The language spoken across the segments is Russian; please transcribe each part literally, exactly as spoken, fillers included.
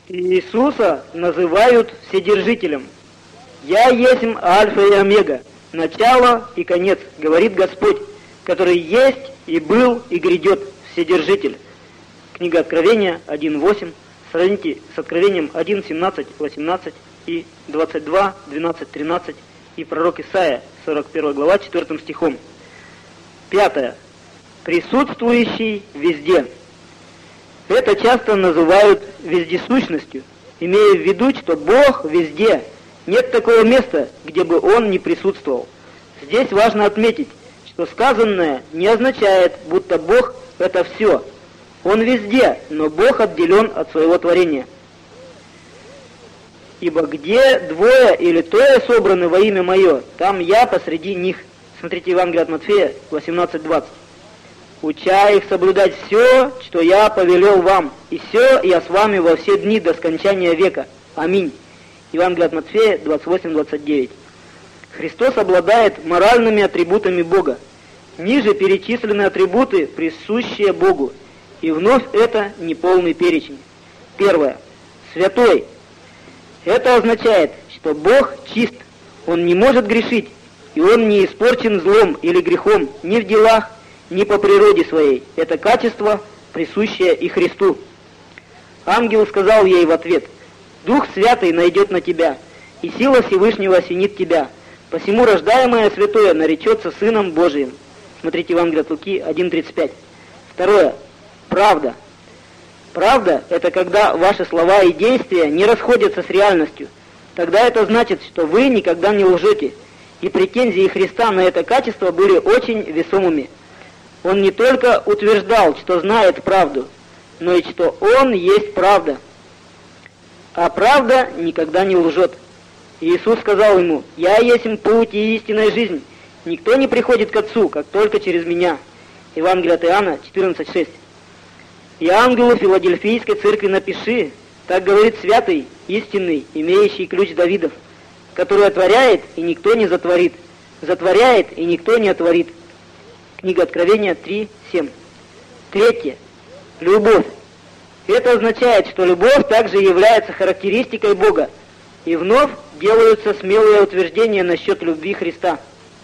Иисуса называют Вседержителем. «Я есмь Альфа и Омега, начало и конец, говорит Господь, который есть и был и грядет, Вседержитель». Книга Откровения один восемь. Сравните с Откровением один семнадцать восемнадцать и двадцать два двенадцать тринадцать и пророк Исаия, сорок первая глава, четвёртым стихом. Пятое. Присутствующий везде. Это часто называют вездесущностью, имея в виду, что Бог везде. Нет такого места, где бы Он не присутствовал. Здесь важно отметить, что сказанное не означает, будто Бог – это все. Он везде, но Бог отделен от своего творения. «Ибо где двое или трое собраны во имя Мое, там Я посреди них». Смотрите Евангелие от Матфея восемнадцать двадцать. «Уча их соблюдать все, что Я повелел вам, и все Я с вами во все дни до скончания века. Аминь». Евангелие от Матфея двадцать восемь двадцать девять. Христос обладает моральными атрибутами Бога. Ниже перечислены атрибуты, присущие Богу. И вновь это неполный перечень. Первое. Святой. Это означает, что Бог чист, Он не может грешить, и Он не испорчен злом или грехом ни в делах, ни по природе своей. Это качество, присущее и Христу. Ангел сказал ей в ответ: «Дух Святый найдет на тебя, и сила Всевышнего осенит тебя. Посему рождаемое святое наречется Сыном Божиим». Смотрите Евангелие от Луки один тридцать пять. Второе. Правда. Правда – это когда ваши слова и действия не расходятся с реальностью. Тогда это значит, что вы никогда не лжете. И претензии Христа на это качество были очень весомыми. Он не только утверждал, что знает правду, но и что Он есть правда. А правда никогда не лжет. Иисус сказал ему: «Я есмь путь и истинная жизнь. Никто не приходит к Отцу, как только через Меня». Евангелие от Иоанна четырнадцать шесть. «И ангелу Филадельфийской церкви напиши, так говорит святый, истинный, имеющий ключ Давидов, который отворяет, и никто не затворит, затворяет, и никто не отворит». Книга Откровения три семь. Третье. Любовь. Это означает, что любовь также является характеристикой Бога. И вновь делаются смелые утверждения насчет любви Христа.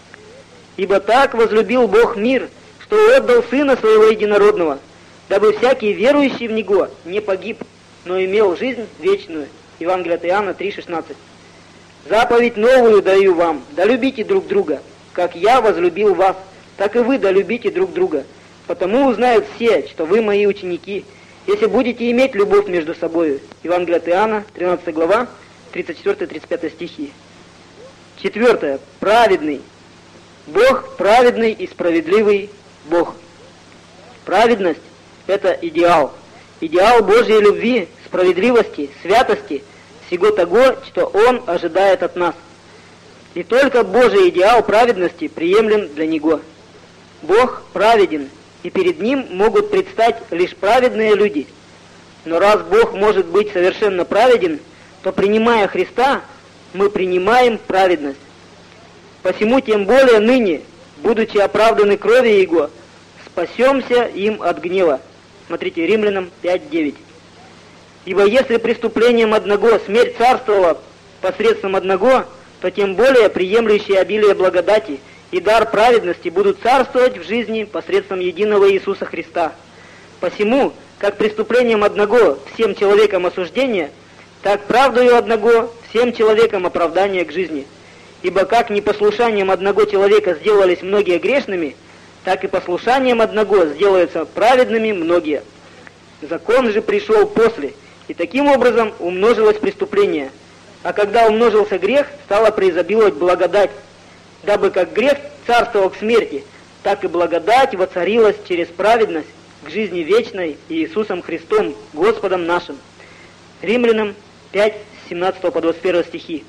«Ибо так возлюбил Бог мир, что отдал Сына Своего Единородного, дабы всякий верующий в Него не погиб, но имел жизнь вечную». Евангелие от Иоанна три шестнадцать. «Заповедь новую даю вам, да любите друг друга, как Я возлюбил вас, так и вы да любите друг друга. Потому узнают все, что вы Мои ученики, если будете иметь любовь между собою». Евангелие от Иоанна, тринадцатая глава, тридцать четвёртый тридцать пятый стихи. Четвертое. Праведный. Бог праведный и справедливый Бог. Праведность – это идеал. Идеал Божьей любви, справедливости, святости, всего того, что Он ожидает от нас. И только Божий идеал праведности приемлем для Него. Бог праведен, и перед Ним могут предстать лишь праведные люди. Но раз Бог может быть совершенно праведен, то, принимая Христа, мы принимаем праведность. Посему тем более ныне, будучи оправданы кровью Его, спасемся им от гнева. Смотрите, Римлянам пять девять. «Ибо если преступлением одного смерть царствовала посредством одного, то тем более приемлющие обилие благодати и дар праведности будут царствовать в жизни посредством единого Иисуса Христа. Посему, как преступлением одного всем человекам осуждение, так правдою одного всем человекам оправдание к жизни. Ибо как непослушанием одного человека сделались многие грешными, так и послушанием одного сделаются праведными многие. Закон же пришел после, и таким образом умножилось преступление. А когда умножился грех, стала преизобиловать благодать, дабы как грех царствовал к смерти, так и благодать воцарилась через праведность к жизни вечной Иисусом Христом, Господом нашим». Римлянам пять семнадцать по двадцать один стихи.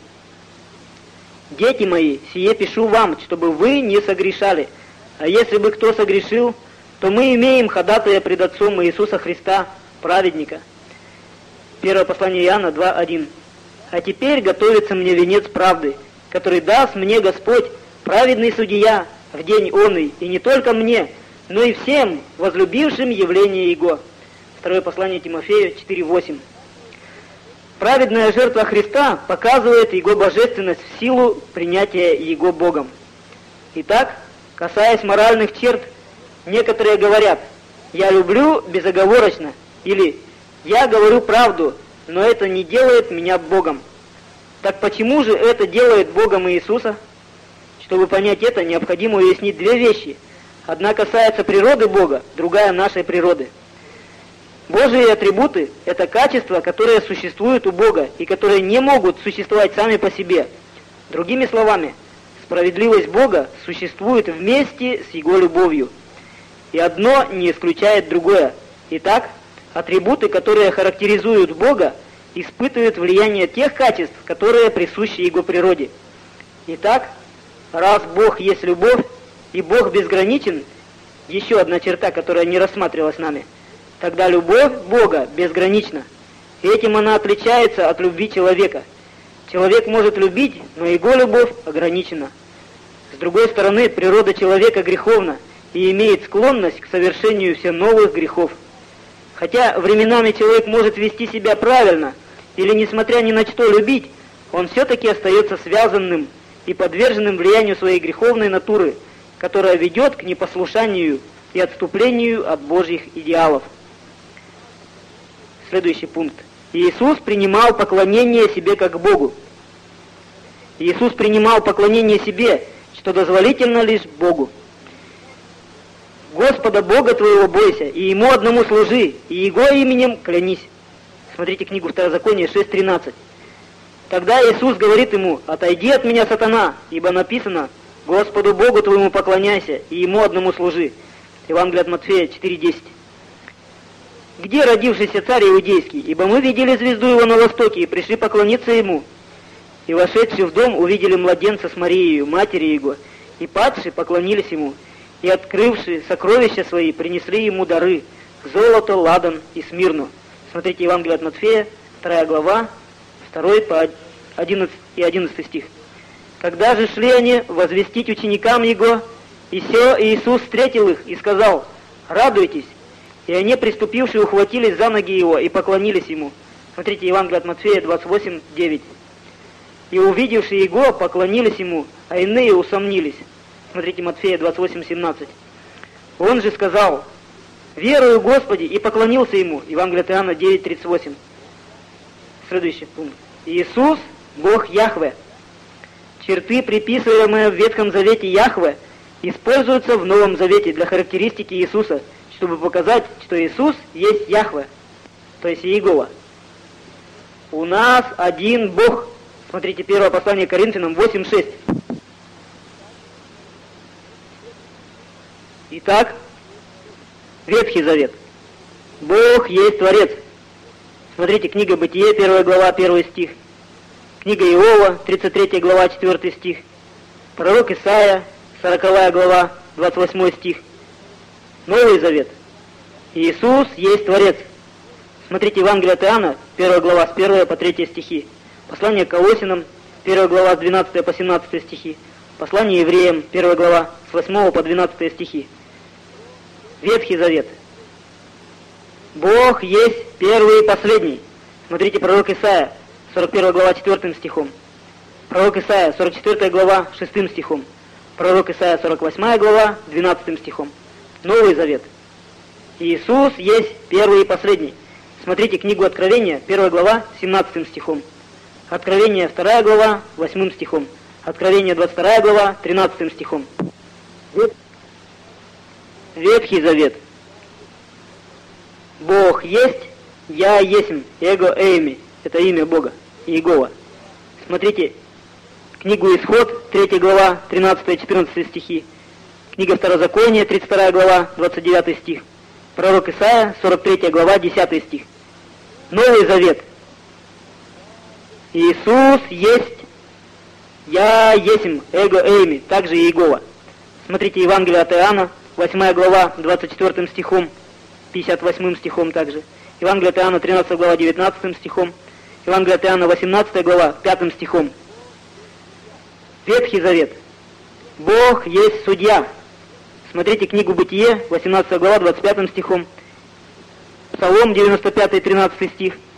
«Дети мои, сие пишу вам, чтобы вы не согрешали. А если бы кто согрешил, то мы имеем ходатая пред Отцом Иисуса Христа, праведника». Первое послание Иоанна два один. «А теперь готовится мне венец правды, который даст мне Господь, праведный судья, в день онный, и не только мне, но и всем, возлюбившим явление Его». Второе послание Тимофею четыре восемь. Праведная жертва Христа показывает Его божественность в силу принятия Его Богом. Итак, касаясь моральных черт, некоторые говорят: «Я люблю безоговорочно» или «Я говорю правду, но это не делает меня Богом». Так почему же это делает Богом Иисуса? Чтобы понять это, необходимо уяснить две вещи. Одна касается природы Бога, другая нашей природы. Божьи атрибуты – это качества, которые существуют у Бога и которые не могут существовать сами по себе. Другими словами, справедливость Бога существует вместе с Его любовью. И одно не исключает другое. Итак, атрибуты, которые характеризуют Бога, испытывают влияние тех качеств, которые присущи Его природе. Итак, раз Бог есть любовь, и Бог безграничен, еще одна черта, которая не рассматривалась нами, тогда любовь Бога безгранична. И этим она отличается от любви человека. Человек может любить, но его любовь ограничена. С другой стороны, природа человека греховна и имеет склонность к совершению все новых грехов. Хотя временами человек может вести себя правильно, или, несмотря ни на что, любить, он все-таки остается связанным и подверженным влиянию своей греховной натуры, которая ведет к непослушанию и отступлению от Божьих идеалов. Следующий пункт. Иисус принимал поклонение себе как Богу. Иисус принимал поклонение себе, что дозволительно лишь Богу. Господа Бога твоего бойся, и Ему одному служи, и Его именем клянись. Смотрите книгу Второзакония шесть тринадцать. Тогда Иисус говорит ему: «Отойди от меня, сатана, ибо написано: Господу Богу твоему поклоняйся, и Ему одному служи». Евангелие от Матфея четыре десять. «Где родившийся царь иудейский? Ибо мы видели звезду его на востоке и пришли поклониться ему. И вошедшие в дом увидели младенца с Марией, матерью его, и падшие поклонились ему, и открывшие сокровища свои принесли ему дары: золото, ладан и смирну». Смотрите Евангелие от Матфея, вторая глава, второй по одиннадцатый и одиннадцатый стих. «Когда же шли они возвестить ученикам Его, и се Иисус встретил их и сказал: радуйтесь. И они, приступившие, ухватились за ноги Его и поклонились Ему». Смотрите Евангелие от Матфея двадцать восемь девять. «И увидевшие Его, поклонились Ему, а иные усомнились». Смотрите Матфея двадцать восемь семнадцать. «Он же сказал: верую, Господи, и поклонился Ему». Евангелие от Иоанна девять тридцать восемь. Следующий пункт. Иисус – Бог Яхве. Черты, приписываемые в Ветхом Завете Яхве, используются в Новом Завете для характеристики Иисуса, чтобы показать, что Иисус есть Яхве, то есть Иегова. У нас один Бог. Смотрите первое послание Коринфянам восемь шесть. Итак, Ветхий Завет. Бог есть Творец. Смотрите, книга Бытие, первая глава, первый стих. Книга Иова, тридцать третья глава, четвертый стих. Пророк Исаия, сороковая глава, двадцать восьмой стих. Новый Завет. Иисус есть Творец. Смотрите Евангелие от Иоанна, первая глава, с первого по третьего стихи. Послание к Колоссянам, первая глава, с двенадцатого по семнадцатого стихи. Послание евреям, первая глава, с восьмого по двенадцатого стихи. Ветхий Завет. Бог есть первый и последний. Смотрите пророк Исаия, сорок первая глава, четвертым стихом. Пророк Исаия, сорок четвёртая глава, шестым стихом. Пророк Исаия, сорок восьмая глава, двенадцатым стихом. Новый Завет. Иисус есть первый и последний. Смотрите книгу Откровения, первая глава, семнадцатым стихом. Откровение, вторая глава, восьмым стихом. Откровение, двадцать вторая глава, тринадцатым стихом. Ветхий Завет. Бог есть, я есмь, эго эйми. Это имя Бога, Иегова. Смотрите книгу Исход, третья глава, тринадцатый-четырнадцатый стихи. Книга Второзакония, тридцать вторая глава, двадцать девятый стих. Пророк Исаия, сорок третья глава, десятый стих. Новый Завет. Иисус есть, я есмь, эго эйми, также Иегова. Смотрите Евангелие от Иоанна, восьмая глава, двадцать четвёртым стихом, пятьдесят восьмым стихом также. Евангелие от Иоанна, тринадцатая глава, девятнадцатым стихом. Евангелие от Иоанна, восемнадцатая глава, пятым стихом. Ветхий Завет. Бог есть судья. Смотрите книгу Бытие, восемнадцатая глава, двадцать пятым стихом. Псалом девяносто пятый, тринадцатый стих.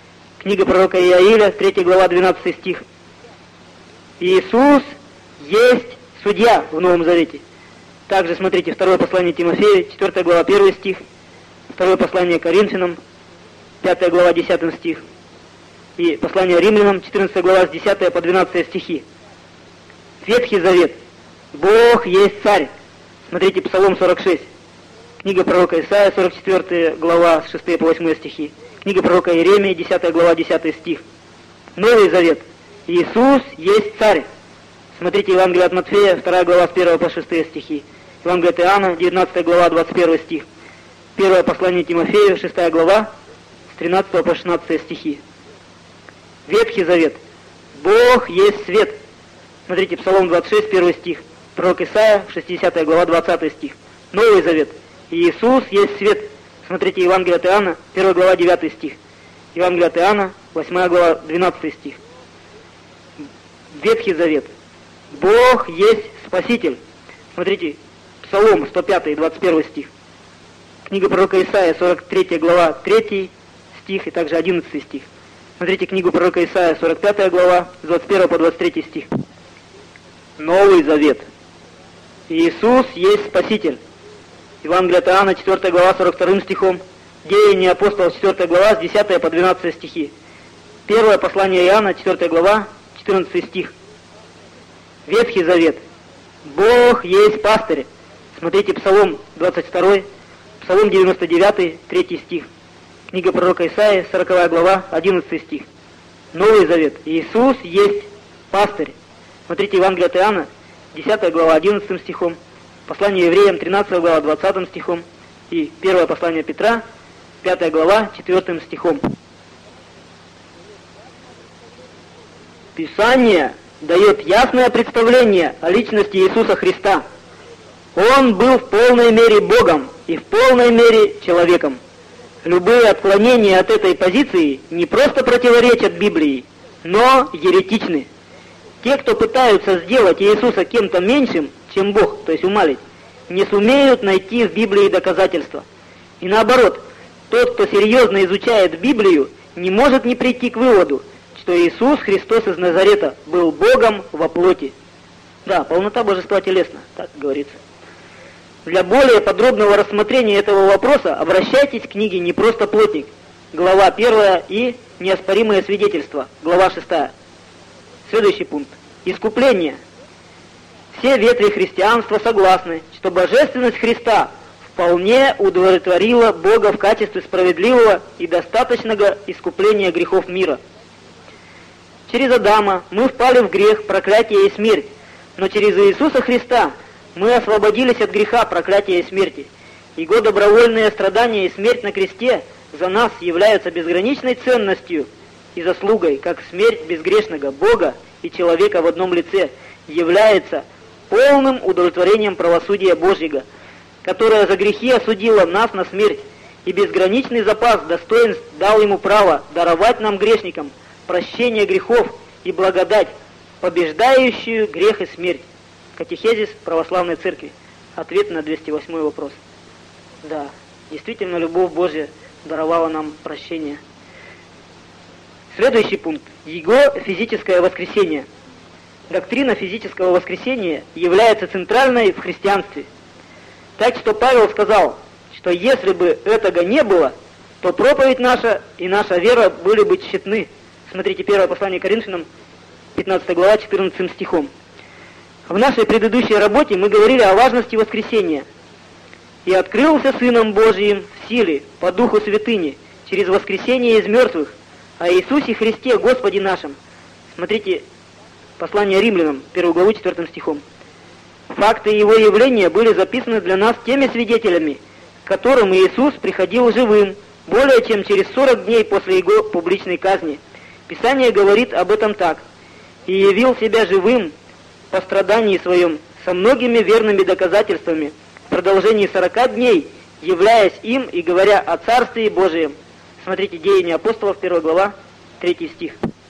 Книга пророка Иаиля, третья глава, двенадцатый стих. Иисус есть судья в Новом Завете. Также смотрите второе послание Тимофея, четвёртая глава, первый стих. Второе послание Коринфянам, пятая глава, десятый стих. И послание Римлянам, четырнадцатая глава, с десятого по двенадцатый стихи. Ветхий Завет. Бог есть царь. Смотрите Псалом сорок шесть. Книга пророка Исаия, сорок четвёртая глава, с шестого по восьмой стихи. Книга пророка Иеремии, десятая глава, десятый стих. Новый Завет. Иисус есть царь. Смотрите Евангелие от Матфея, вторая глава, с первого по шестые стихи. Евангелие от Иоанна, девятнадцатая глава, двадцать первый стих. Первое послание Тимофею, шестая глава, с тринадцатого по шестнадцатые стихи. Ветхий Завет. Бог есть свет. Смотрите Псалом двадцать шесть, первый стих. Пророк Исаия, шестидесятая глава, двадцатый стих. Новый Завет. Иисус есть свет. Смотрите Евангелие от Иоанна, первая глава, девятый стих. Евангелие от Иоанна, восьмая глава, двенадцатый стих. Ветхий Завет. Бог есть Спаситель. Смотрите, Псалом сто пятый, двадцать первый стих. Книга пророка Исаия, сорок третья глава, третий стих и также одиннадцатый стих. Смотрите книгу пророка Исаия, сорок пятая глава, с двадцать первого по двадцать третий стих. Новый Завет. Иисус есть Спаситель. Евангелие от Иоанна, четвёртая глава, сорок вторым стихом. Деяния апостолов, четвёртая глава, с десятого по двенадцатый стихи. Первое послание Иоанна, четвёртая глава, четырнадцатый стих. Ветхий Завет. Бог есть пастырь. Смотрите Псалом двадцать второй, Псалом девяносто девятый, третий стих. Книга пророка Исаии, сороковая глава, одиннадцатый стих. Новый Завет. Иисус есть пастырь. Смотрите Евангелие от Иоанна, десятая глава, одиннадцатым стихом. Послание евреям, тринадцатая глава, двадцатым стихом. И первое послание Петра, пятая глава, четвёртым стихом. Писание дает ясное представление о личности Иисуса Христа. Он был в полной мере Богом и в полной мере человеком. Любые отклонения от этой позиции не просто противоречат Библии, но еретичны. Те, кто пытаются сделать Иисуса кем-то меньшим, чем Бог, то есть умалить, не сумеют найти в Библии доказательства. И наоборот, тот, кто серьезно изучает Библию, не может не прийти к выводу, что Иисус Христос из Назарета был Богом во плоти. Да, полнота божества телесна, так говорится. Для более подробного рассмотрения этого вопроса обращайтесь к книге «Не просто плотник», глава первая, и «Неоспоримые свидетельства», глава шестая. Следующий пункт. Искупление. Все ветви христианства согласны, что божественность Христа вполне удовлетворила Бога в качестве справедливого и достаточного искупления грехов мира. Через Адама мы впали в грех, проклятие и смерть, но через Иисуса Христа мы освободились от греха, проклятия и смерти. Его добровольные страдания и смерть на кресте за нас являются безграничной ценностью и заслугой, как смерть безгрешного Бога и человека в одном лице является полным удовлетворением правосудия Божьего, которое за грехи осудило нас на смерть, и безграничный запас достоинств дал ему право даровать нам, грешникам, прощение грехов и благодать, побеждающую грех и смерть. Катехизис Православной Церкви. Ответ на двести восьмой вопрос. Да, действительно, любовь Божья даровала нам прощение. Следующий пункт. Его физическое воскресение. Доктрина физического воскресения является центральной в христианстве. Так что Павел сказал, что если бы этого не было, то проповедь наша и наша вера были бы тщетны. Смотрите первое послание Коринфянам, пятнадцатая глава, четырнадцатым стихом. В нашей предыдущей работе мы говорили о важности воскресения. «И открылся Сыном Божиим в силе, по Духу Святыни, через воскресение из мертвых, о Иисусе Христе, Господе нашим». Смотрите послание Римлянам, первую главу, четвёртым стихом. Факты Его явления были записаны для нас теми свидетелями, к которым Иисус приходил живым, более чем через сорок дней после Его публичной казни. Писание говорит об этом так: «И явил себя живым по страдании своем, со многими верными доказательствами, в продолжении сорока дней, являясь им и говоря о Царстве Божием». Смотрите Деяния апостолов, первая глава, третий стих.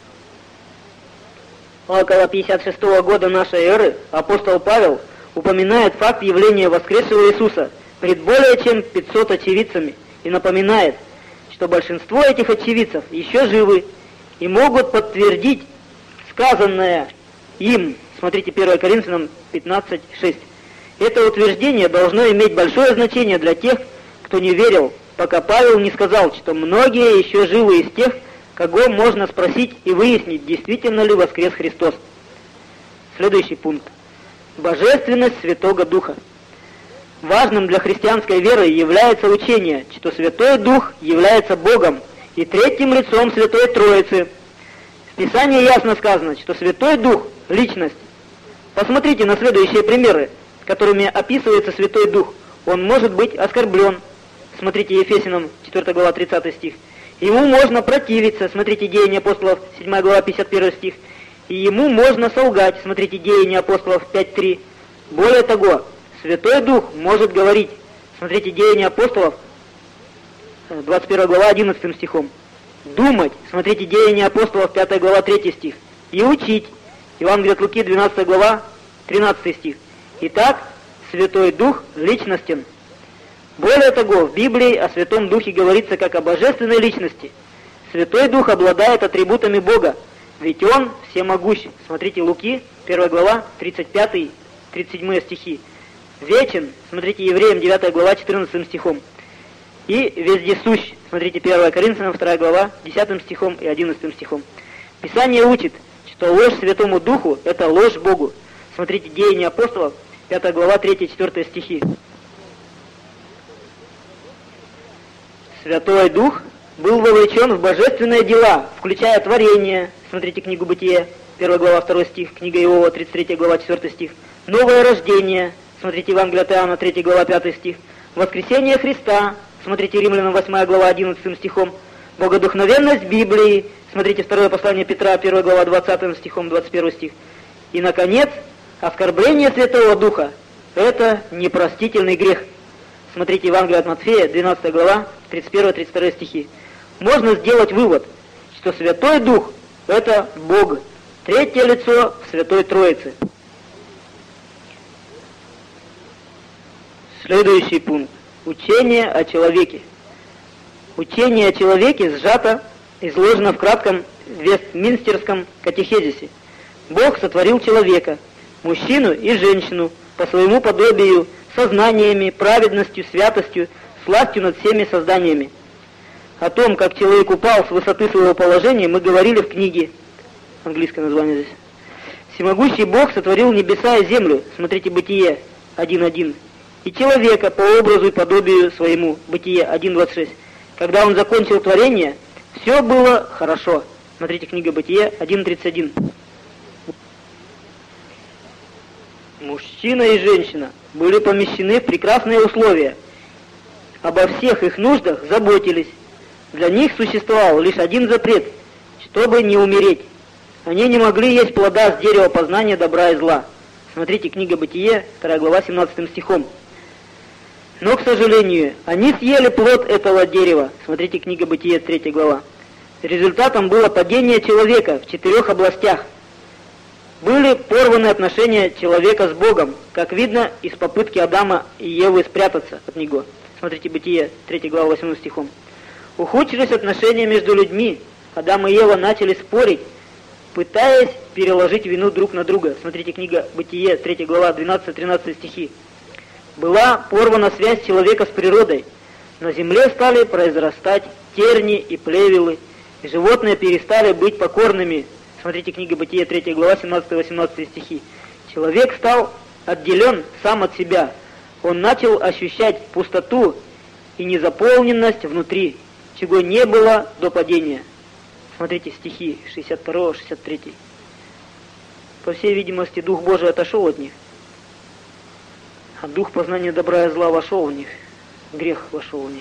Около пятьдесят шестого года нашей эры апостол Павел упоминает факт явления воскресшего Иисуса пред более чем пятьсот очевидцами и напоминает, что большинство этих очевидцев еще живы и могут подтвердить сказанное им. Смотрите, первое Коринфянам пятнадцать шесть. Это утверждение должно иметь большое значение для тех, кто не верил, пока Павел не сказал, что многие еще живы из тех, кого можно спросить и выяснить, действительно ли воскрес Христос. Следующий пункт. Божественность Святого Духа. Важным для христианской веры является учение, что Святой Дух является Богом и третьим лицом Святой Троицы. В Писании ясно сказано, что Святой Дух – личность. Посмотрите на следующие примеры, которыми описывается Святой Дух. Он может быть оскорблен. Смотрите, Ефесянам четвёртая глава, тридцатый стих. Ему можно противиться. Смотрите, Деяния апостолов, седьмая глава, пятьдесят первый стих. И ему можно солгать. Смотрите, Деяния апостолов пять три. Более того, Святой Дух может говорить. Смотрите, Деяния апостолов, двадцать первая глава, одиннадцатым стихом. Думать. Смотрите, Деяния апостолов, пятая глава, третий стих. И учить. Евангелие от Луки, двенадцатая глава, тринадцатый стих. Итак, Святой Дух личностен. Более того, в Библии о Святом Духе говорится как о божественной личности. Святой Дух обладает атрибутами Бога, ведь Он всемогущ. Смотрите, Луки, первая глава, тридцать пятый тридцать седьмой стихи. Вечен, смотрите, Евреям, девятая глава, четырнадцатым стихом. И вездесущ, смотрите, первое Коринфянам, вторая глава, десятым стихом и одиннадцатым стихом. Писание учит, что ложь Святому Духу – это ложь Богу. Смотрите, Деяния апостолов, пятая глава, третий-четвёртый стихи. Святой Дух был вовлечен в божественные дела, включая творение. Смотрите, книгу Бытия, первая глава, второй стих, книга Иова, тридцать третья глава, четвёртый стих. Новое рождение. Смотрите, Евангелие от Иоанна, третья глава, пятый стих. Воскресение Христа. Смотрите, Римлянам, восьмая глава, одиннадцатым стихом. Богодухновенность Библии. Смотрите, второе послание Петра, первая глава, двадцатым стихом, двадцать первый стих. И, наконец, оскорбление Святого Духа – это непростительный грех. Смотрите, Евангелие от Матфея, двенадцатая глава, тридцать первый тридцать второй стихи. Можно сделать вывод, что Святой Дух – это Бог, третье лицо в Святой Троице. Следующий пункт. Учение о человеке. Учение о человеке сжато, изложено в кратком Вестминстерском катехизисе. Бог сотворил человека, мужчину и женщину, по своему подобию, сознаниями, праведностью, святостью, властью над всеми созданиями. О том, как человек упал с высоты своего положения, мы говорили в книге, английское название здесь. Всемогущий Бог сотворил небеса и землю, смотрите, Бытие один один, и человека по образу и подобию своему, Бытие один двадцать шесть. Когда он закончил творение, все было хорошо. Смотрите, книга Бытие один тридцать один. Мужчина и женщина были помещены в прекрасные условия. Обо всех их нуждах заботились. Для них существовал лишь один запрет, чтобы не умереть. Они не могли есть плода с дерева познания добра и зла. Смотрите, книга Бытие, вторая глава, семнадцатым стихом. Но, к сожалению, они съели плод этого дерева. Смотрите, книга Бытие, третья глава. Результатом было падение человека в четырех областях. Были порваны отношения человека с Богом, как видно из попытки Адама и Евы спрятаться от Него. Смотрите, Бытие, третья глава, восьмым стихом. Ухудшились отношения между людьми. Адам и Ева начали спорить, пытаясь переложить вину друг на друга. Смотрите, книга Бытие, третья глава, двенадцатый-тринадцатый стихи. Была порвана связь человека с природой. На земле стали произрастать терни и плевелы, и животные перестали быть покорными. Смотрите, книга Бытие, третья глава, семнадцатый-восемнадцатый стихи. Человек стал отделен сам от себя. Он начал ощущать пустоту и незаполненность внутри, чего не было до падения. Смотрите, стихи шестьдесят два шестьдесят три. По всей видимости, Дух Божий отошел от них, а Дух познания добра и зла вошел в них, грех вошел в них.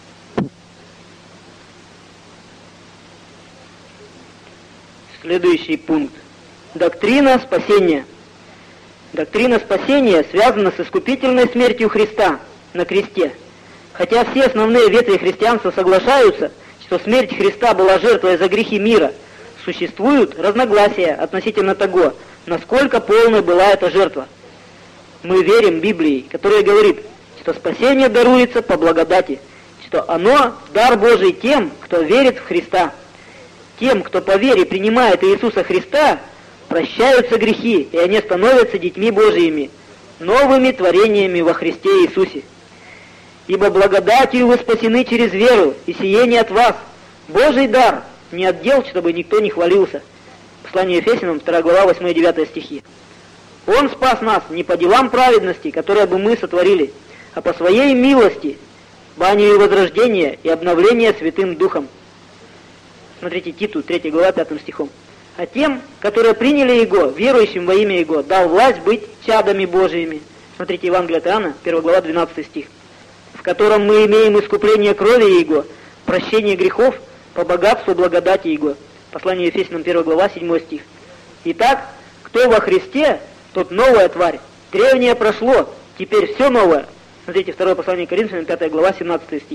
Следующий пункт. Доктрина спасения. Доктрина спасения связана с искупительной смертью Христа на кресте. Хотя все основные ветви христианства соглашаются, что смерть Христа была жертвой за грехи мира, существуют разногласия относительно того, насколько полной была эта жертва. Мы верим Библии, которая говорит, что спасение даруется по благодати, что оно дар Божий тем, кто верит в Христа. Тем, кто по вере принимает Иисуса Христа, прощаются грехи, и они становятся детьми Божиими, новыми творениями во Христе Иисусе. Ибо благодатью вы спасены через веру, и сие не от вас, Божий дар, не от дел, чтобы никто не хвалился. Послание Ефесянам, вторая глава, восьмой и девятый стихи. Он спас нас не по делам праведности, которые бы мы сотворили, а по своей милости, банию и возрождения и обновления Святым Духом. Смотрите, Титу, третья глава, пятым стихом. А тем, которые приняли Его, верующим во имя Его, дал власть быть чадами Божиими. Смотрите, Евангелие от Иоанна, первая глава, двенадцатый стих. В котором мы имеем искупление крови Его, прощение грехов по богатству благодати Его. Послание Ефесянам, первая глава, седьмой стих. Итак, кто во Христе, тот новая тварь. Древнее прошло, теперь все новое. Смотрите, второе послание Коринфянам, пятая глава, семнадцатый стих.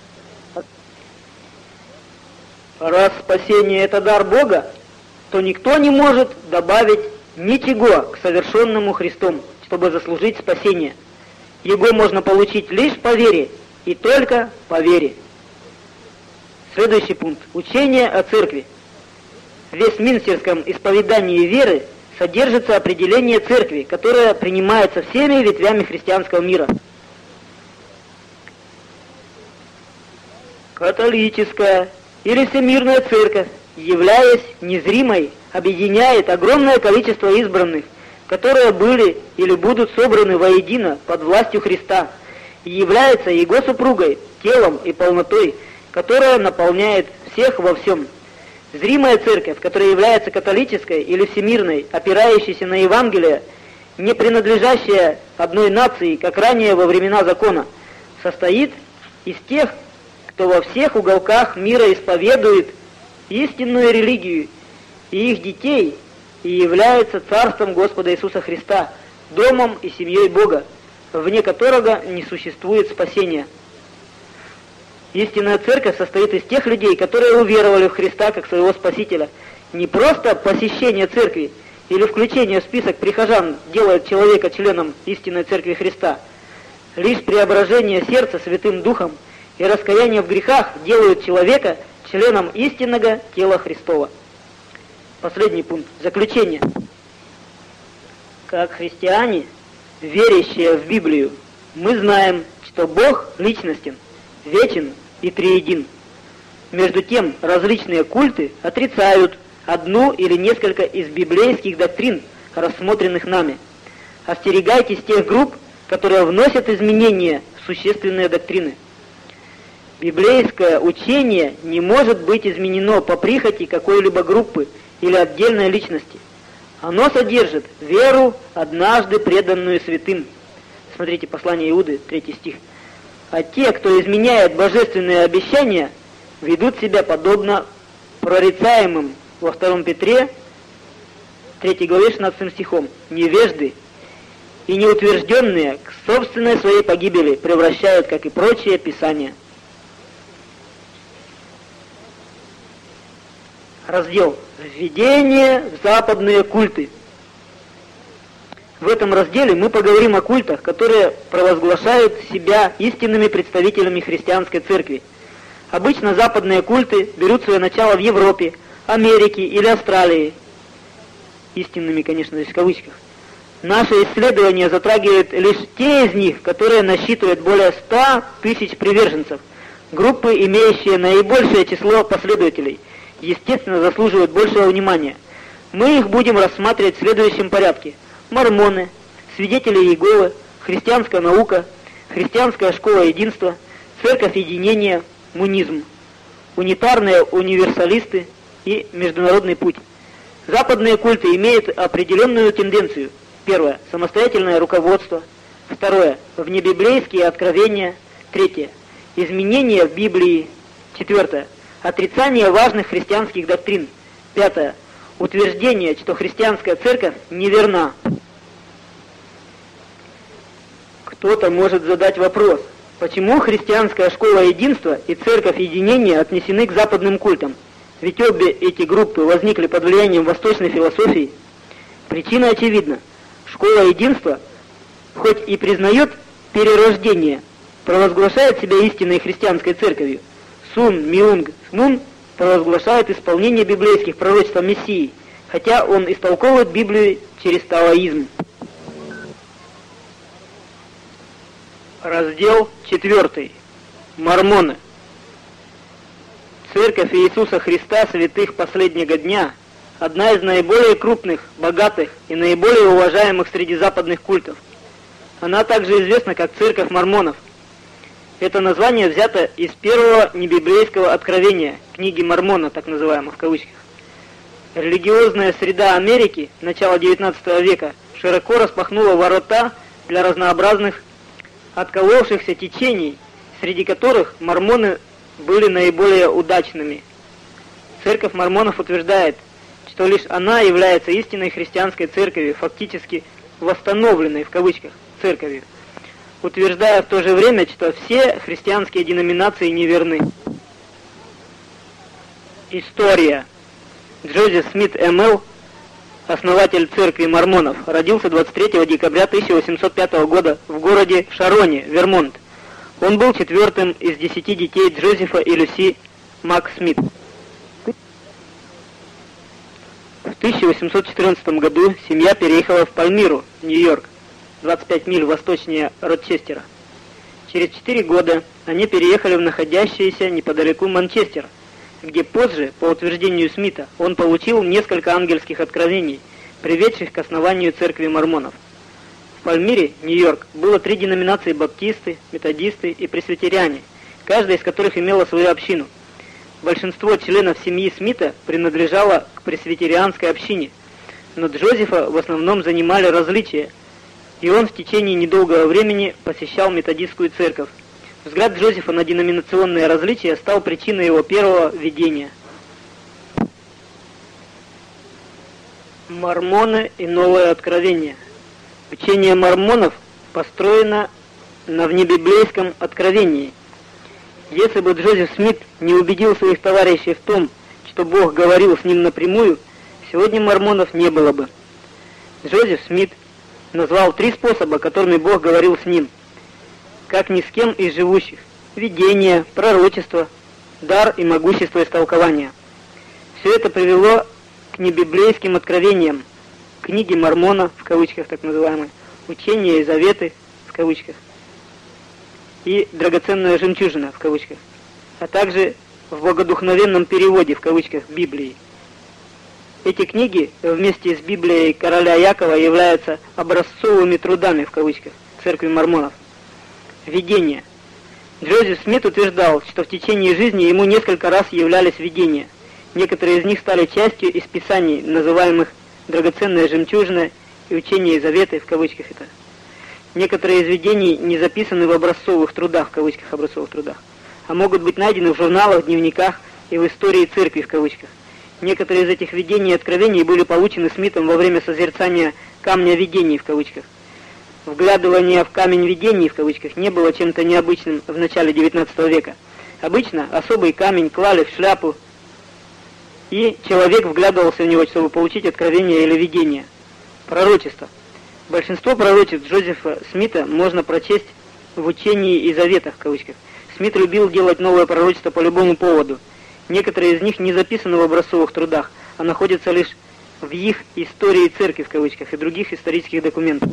Раз спасение — это дар Бога, то никто не может добавить ничего к совершенному Христом, чтобы заслужить спасение. Его можно получить лишь по вере, и только по вере. Следующий пункт. Учение о церкви. В Вестминстерском исповедании веры содержится определение церкви, которое принимается всеми ветвями христианского мира. Католическая или всемирная церковь, являясь незримой, объединяет огромное количество избранных, которые были или будут собраны воедино под властью Христа, и является Его супругой, телом и полнотой, которая наполняет всех во всем. Зримая церковь, которая является католической или всемирной, опирающейся на Евангелие, не принадлежащая одной нации, как ранее во времена закона, состоит из тех, кто во всех уголках мира исповедует истинную религию и их детей, и является царством Господа Иисуса Христа, домом и семьей Бога, вне которого не существует спасения. Истинная церковь состоит из тех людей, которые уверовали в Христа как своего Спасителя. Не просто посещение церкви или включение в список прихожан делает человека членом истинной церкви Христа. Лишь преображение сердца Святым Духом и раскаяние в грехах делают человека членом истинного тела Христова. Последний пункт. Заключение. Как христиане, верящие в Библию, мы знаем, что Бог личностен, вечен и триедин. Между тем, различные культы отрицают одну или несколько из библейских доктрин, рассмотренных нами. Остерегайтесь тех групп, которые вносят изменения в существенные доктрины. Библейское учение не может быть изменено по прихоти какой-либо группы или отдельной личности. Оно содержит веру, однажды преданную святым. Смотрите, послание Иуды, третий стих. А те, кто изменяет божественные обещания, ведут себя подобно прорицаемым во втором Петре, третьей главе, шестнадцатым стихом. Невежды и неутвержденные к собственной своей погибели превращают, как и прочие писания. Раздел «Введение в западные культы». В этом разделе мы поговорим о культах, которые провозглашают себя истинными представителями христианской церкви. Обычно западные культы берут свое начало в Европе, Америке или Австралии. Истинными, конечно, здесь в кавычках. Наше исследование затрагивает лишь те из них, которые насчитывают более ста тысяч приверженцев. Группы, имеющие наибольшее число последователей, естественно, заслуживают большего внимания. Мы их будем рассматривать в следующем порядке. Мормоны, свидетели Иеговы, христианская наука, христианская школа единства, церковь единения, мунизм, унитарные универсалисты и международный путь. Западные культы имеют определенную тенденцию. Первое – самостоятельное руководство. Второе – внебиблейские откровения. Третье – изменения в Библии. Четвертое – отрицание важных христианских доктрин. Пятое – утверждение, что христианская церковь неверна. Кто-то может задать вопрос, почему христианская школа единства и церковь единения отнесены к западным культам? Ведь обе эти группы возникли под влиянием восточной философии. Причина очевидна. Школа единства, хоть и признает перерождение, провозглашает себя истинной христианской церковью. Сун Миунг Смун, провозглашает исполнение библейских пророчеств о Мессии, хотя он истолковывает Библию через таоизм. Раздел четвертый. Мормоны. Церковь Иисуса Христа святых последнего дня – одна из наиболее крупных, богатых и наиболее уважаемых среди западных культов. Она также известна как Церковь Мормонов. Это название взято из первого небиблейского откровения, книги Мормона, так называемых в кавычках. Религиозная среда Америки начала девятнадцатого века широко распахнула ворота для разнообразных отколовшихся течений, среди которых мормоны были наиболее удачными. Церковь Мормонов утверждает, что лишь она является истинной христианской церковью, фактически восстановленной в кавычках церковью, утверждая в то же время, что все христианские деноминации неверны. История. Джозеф Смит эм эл, основатель церкви Мормонов, родился двадцать третьего декабря тысяча восемьсот пятого года в городе Шароне, Вермонт. Он был четвертым из десяти детей Джозефа и Люси Мак Смит. В тысяча восемьсот четырнадцатом году семья переехала в Пальмиру, Нью-Йорк, двадцать пять миль восточнее Рочестера. Через четыре года они переехали в находящийся неподалеку Манчестер, где позже, по утверждению Смита, он получил несколько ангельских откровений, приведших к основанию церкви Мормонов. В Пальмире, Нью-Йорк, было три деноминации: баптисты, методисты и пресвитериане, каждая из которых имела свою общину. Большинство членов семьи Смита принадлежало к пресвитерианской общине, но Джозефа в основном занимали различия, и он в течение недолгого времени посещал методистскую церковь. Взгляд Джозефа на деноминационные различия стал причиной его первого видения. Мормоны и новое откровение. Учение мормонов построено на внебиблейском откровении. Если бы Джозеф Смит не убедил своих товарищей в том, что Бог говорил с ним напрямую, сегодня мормонов не было бы. Джозеф Смит назвал три способа, которыми Бог говорил с ним, как ни с кем из живущих: видение, пророчество, дар и могущество истолкования. Все это привело к небиблейским откровениям, книги Мормона, в кавычках так называемые, учения и заветы, в кавычках, и драгоценная жемчужина, в кавычках, а также в богодухновенном переводе, в кавычках, Библии. Эти книги вместе с Библией короля Якова являются образцовыми трудами, в кавычках, церкви Мормонов. Видение. Джозеф Смит утверждал, что в течение жизни ему несколько раз являлись видения. Некоторые из них стали частью из писаний, называемых «драгоценная жемчужина» и «учение и заветы», в кавычках это. Некоторые из видений не записаны в образцовых трудах, в кавычках образцовых трудах, а могут быть найдены в журналах, дневниках и в истории церкви, в кавычках. Некоторые из этих видений и откровений были получены Смитом во время созерцания камня видений, в кавычках. Вглядывание в камень видений, в кавычках, не было чем-то необычным в начале девятнадцатого века. Обычно особый камень клали в шляпу, и человек вглядывался в него, чтобы получить откровение или видение. Пророчество. Большинство пророчеств Джозефа Смита можно прочесть в «учении и заветах», в кавычках. Смит любил делать новое пророчество по любому поводу. Некоторые из них не записаны в образцовых трудах, а находятся лишь в их «истории церкви», в кавычках, и других исторических документах.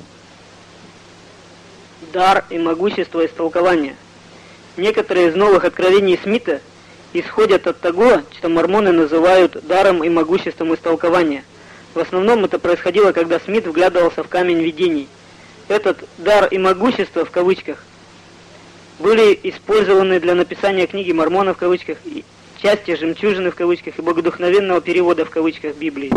Дар и могущество истолкования. Некоторые из новых откровений Смита исходят от того, что мормоны называют даром и могуществом истолкования. В основном это происходило, когда Смит вглядывался в камень видений. Этот дар и могущество, в кавычках, были использованы для написания книги Мормона, в кавычках, и части жемчужины, в кавычках, и богодухновенного перевода, в кавычках, Библии.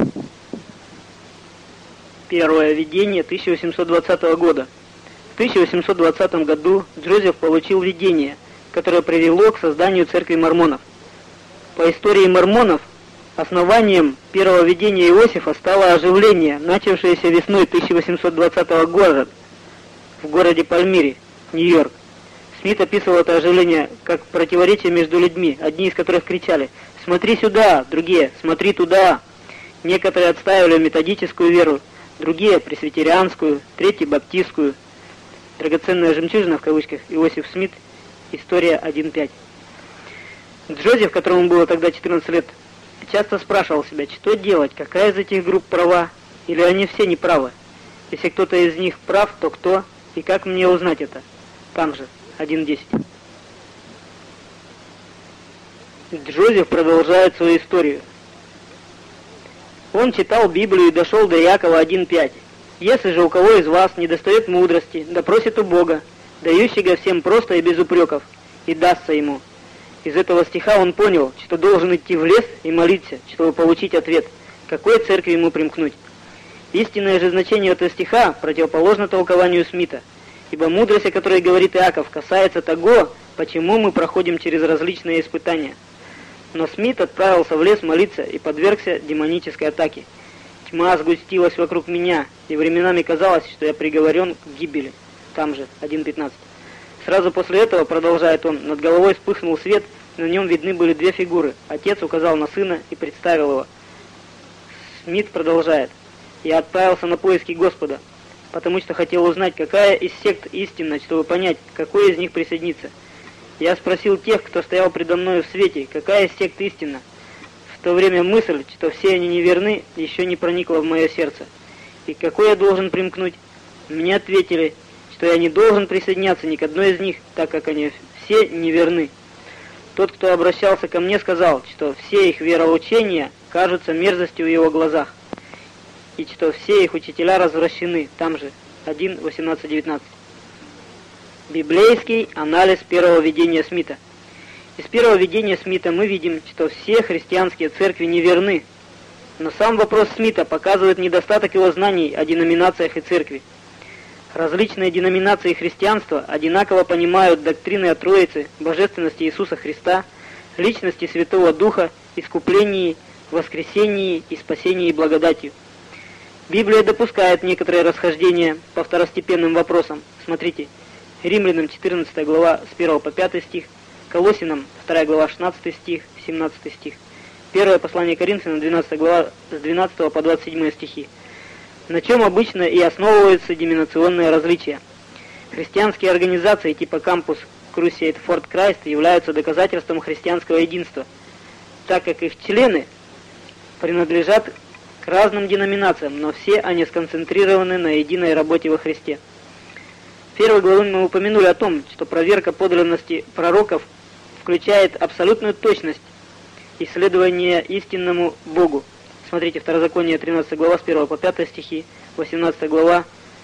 Первое видение тысяча восемьсот двадцатого года. В тысяча восемьсот двадцатом году Джозеф получил видение, которое привело к созданию церкви Мормонов. По истории Мормонов, основанием первого видения Иосифа стало оживление, начавшееся весной тысяча восемьсот двадцатого года в городе Пальмире, Нью-Йорк. Смит описывал это оживление как противоречие между людьми, одни из которых кричали «Смотри сюда!», другие «Смотри туда!». Некоторые отстаивали методическую веру, другие – пресвитерианскую, третьи – баптистскую. Драгоценная жемчужина, в кавычках, Иосиф Смит, история один пять. Джозеф, которому было тогда четырнадцать лет, часто спрашивал себя, что делать, какая из этих групп права, или они все неправы. Если кто-то из них прав, то кто, и как мне узнать это? Там же, один десять. Джозеф продолжает свою историю. Он читал Библию и дошел до Иакова один пять. «Если же у кого из вас недостает мудрости, да просит у Бога, дающего всем просто и без упреков, и дастся ему». Из этого стиха он понял, что должен идти в лес и молиться, чтобы получить ответ, к какой церкви ему примкнуть. Истинное же значение этого стиха противоположно толкованию Смита, ибо мудрость, о которой говорит Иаков, касается того, почему мы проходим через различные испытания. Но Смит отправился в лес молиться и подвергся демонической атаке. Тьма сгустилась вокруг меня, и временами казалось, что я приговорен к гибели. Там же, один пятнадцать. Сразу после этого, продолжает он, над головой вспыхнул свет, на нем видны были две фигуры. Отец указал на сына и представил его. Смит продолжает. «Я отправился на поиски Господа, потому что хотел узнать, какая из сект истинна, чтобы понять, к какой из них присоединиться. Я спросил тех, кто стоял предо мною в свете, какая из сект истинна. В то время мысль, что все они неверны, еще не проникла в мое сердце. И к какой я должен примкнуть? Мне ответили, что я не должен присоединяться ни к одной из них, так как они все неверны. Тот, кто обращался ко мне, сказал, что все их вероучения кажутся мерзостью в его глазах, и что все их учителя развращены, там же, один восемнадцать девятнадцать. Библейский анализ первого видения Смита. Из первого видения Смита мы видим, что все христианские церкви неверны, но сам вопрос Смита показывает недостаток его знаний о деноминациях и церкви. Различные деноминации христианства одинаково понимают доктрины о Троице, божественности Иисуса Христа, личности Святого Духа, искуплении, воскресении и спасении благодатью. Библия допускает некоторые расхождения по второстепенным вопросам. Смотрите, Римлянам четырнадцатая глава с первого по пятый стих, Колоссянам вторая глава шестнадцатый стих, семнадцатый стих, первое послание Коринфянам двенадцатая глава с двенадцатого по двадцать седьмой стихи. На чем обычно и основываются деноминационные различия. Христианские организации типа Кампус, Crusade, Fort Christ являются доказательством христианского единства, так как их члены принадлежат к разным деноминациям, но все они сконцентрированы на единой работе во Христе. В первой главе мы упомянули о том, что проверка подлинности пророков включает абсолютную точность исследования истинному Богу. Смотрите, Второзаконие тринадцатая глава с первого по пятый стихи, восемнадцатая глава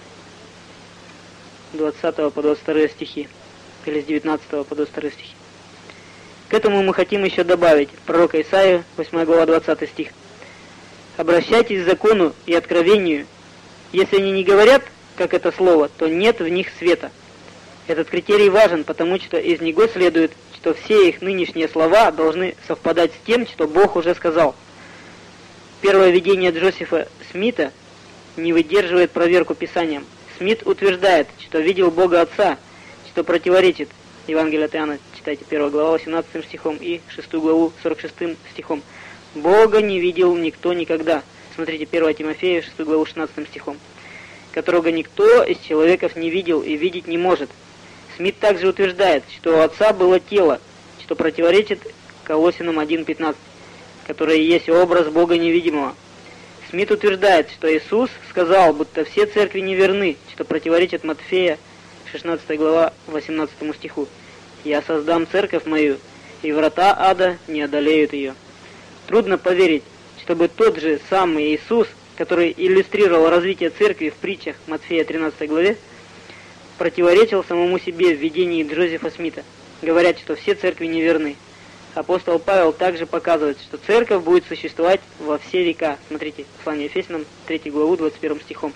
двадцатого по двадцать второй стихи, или с девятнадцатого по двадцать второй стихи. К этому мы хотим еще добавить пророка Исаия, восьмая глава, двадцатый стих. «Обращайтесь к закону и откровению. Если они не говорят, как это слово, то нет в них света». Этот критерий важен, потому что из него следует, что все их нынешние слова должны совпадать с тем, что Бог уже сказал. Первое видение Джозефа Смита не выдерживает проверку Писанием. Смит утверждает, что видел Бога Отца, что противоречит Евангелие от Иоанна, читайте первая глава восемнадцатым стихом и шестую главу сорок шестым стихом. Бога не видел никто никогда. Смотрите первое Тимофея, шестую главу шестнадцатым стихом. Которого никто из человеков не видел и видеть не может. Смит также утверждает, что у Отца было тело, что противоречит Колоссянам один пятнадцать. Которое есть образ Бога невидимого. Смит утверждает, что Иисус сказал, будто все церкви неверны, что противоречит Матфея, шестнадцатая глава, восемнадцатому стиху. «Я создам церковь мою, и врата ада не одолеют ее». Трудно поверить, чтобы тот же самый Иисус, который иллюстрировал развитие церкви в притчах Матфея тринадцатой главе, противоречил самому себе в видении Джозефа Смита, говорят, что все церкви неверны. Апостол Павел также показывает, что церковь будет существовать во все века. Смотрите, послание Ефесянам, третью главу, двадцать первым стихом.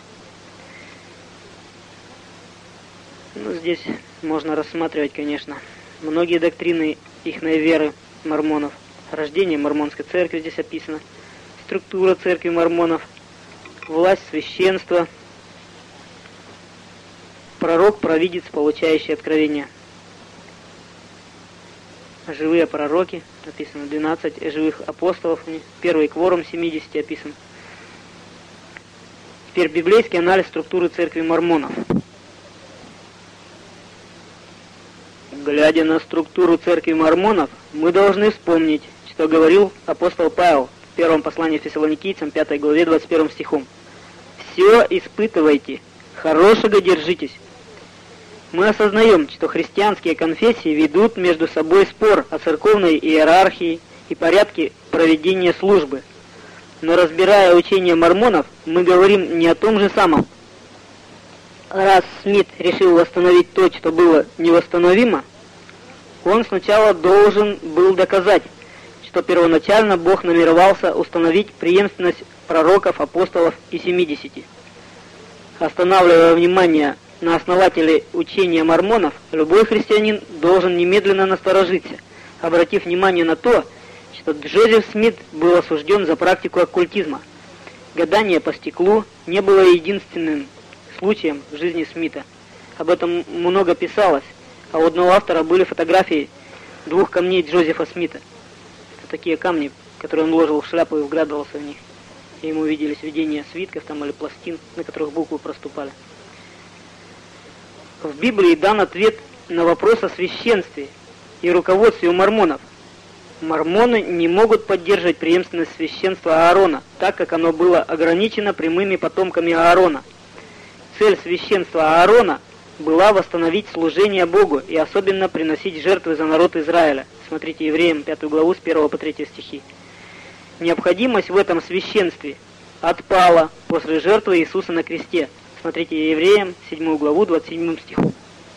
Ну, здесь можно рассматривать, конечно, многие доктрины ихной веры мормонов. Рождение мормонской церкви здесь описано, структура церкви мормонов, власть священства, пророк-провидец, получающий откровение. Живые пророки, написано двенадцать живых апостолов, первый кворум семидесяти описан. Теперь библейский анализ структуры церкви мормонов. Глядя на структуру церкви мормонов, мы должны вспомнить, что говорил апостол Павел в первом послании Фессалоникийцам, пятой главе, двадцать первым стихом. «Все испытывайте, хорошего держитесь». Мы осознаем, что христианские конфессии ведут между собой спор о церковной иерархии и порядке проведения службы. Но разбирая учение мормонов, мы говорим не о том же самом. Раз Смит решил восстановить то, что было невосстановимо, он сначала должен был доказать, что первоначально Бог намеревался установить преемственность пророков, апостолов и семидесяти. Останавливая внимание на основателе учения мормонов, любой христианин должен немедленно насторожиться, обратив внимание на то, что Джозеф Смит был осужден за практику оккультизма. Гадание по стеклу не было единственным случаем в жизни Смита. Об этом много писалось, а у одного автора были фотографии двух камней Джозефа Смита. Это такие камни, которые он ложил в шляпу и вглядывался в них. И ему виделись видения свитков там или пластин, на которых буквы проступали. В Библии дан ответ на вопрос о священстве и руководстве у мормонов. Мормоны не могут поддерживать преемственность священства Аарона, так как оно было ограничено прямыми потомками Аарона. Цель священства Аарона была восстановить служение Богу и особенно приносить жертвы за народ Израиля. Смотрите Евреям пятую главу с первого по третий стихи. Необходимость в этом священстве отпала после жертвы Иисуса на кресте. Смотрите Евреям седьмую главу двадцать седьмым стихом.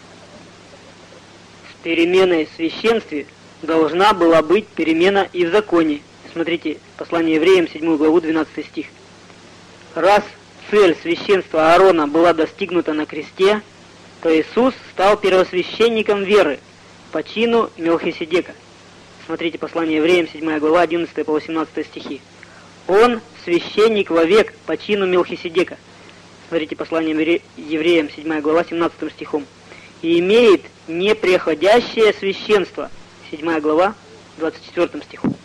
С переменой в священстве должна была быть перемена и в законе. Смотрите послание Евреям седьмую главу двенадцатый стих. Раз цель священства Аарона была достигнута на кресте, то Иисус стал первосвященником веры по чину Мелхиседека. Смотрите послание Евреям седьмая глава одиннадцатый по восемнадцатый стихи. Он священник вовек по чину Мелхиседека. Смотрите послание Евреям седьмая глава семнадцатым стихом. И имеет непреходящее священство. седьмая глава двадцать четвёртым стихом.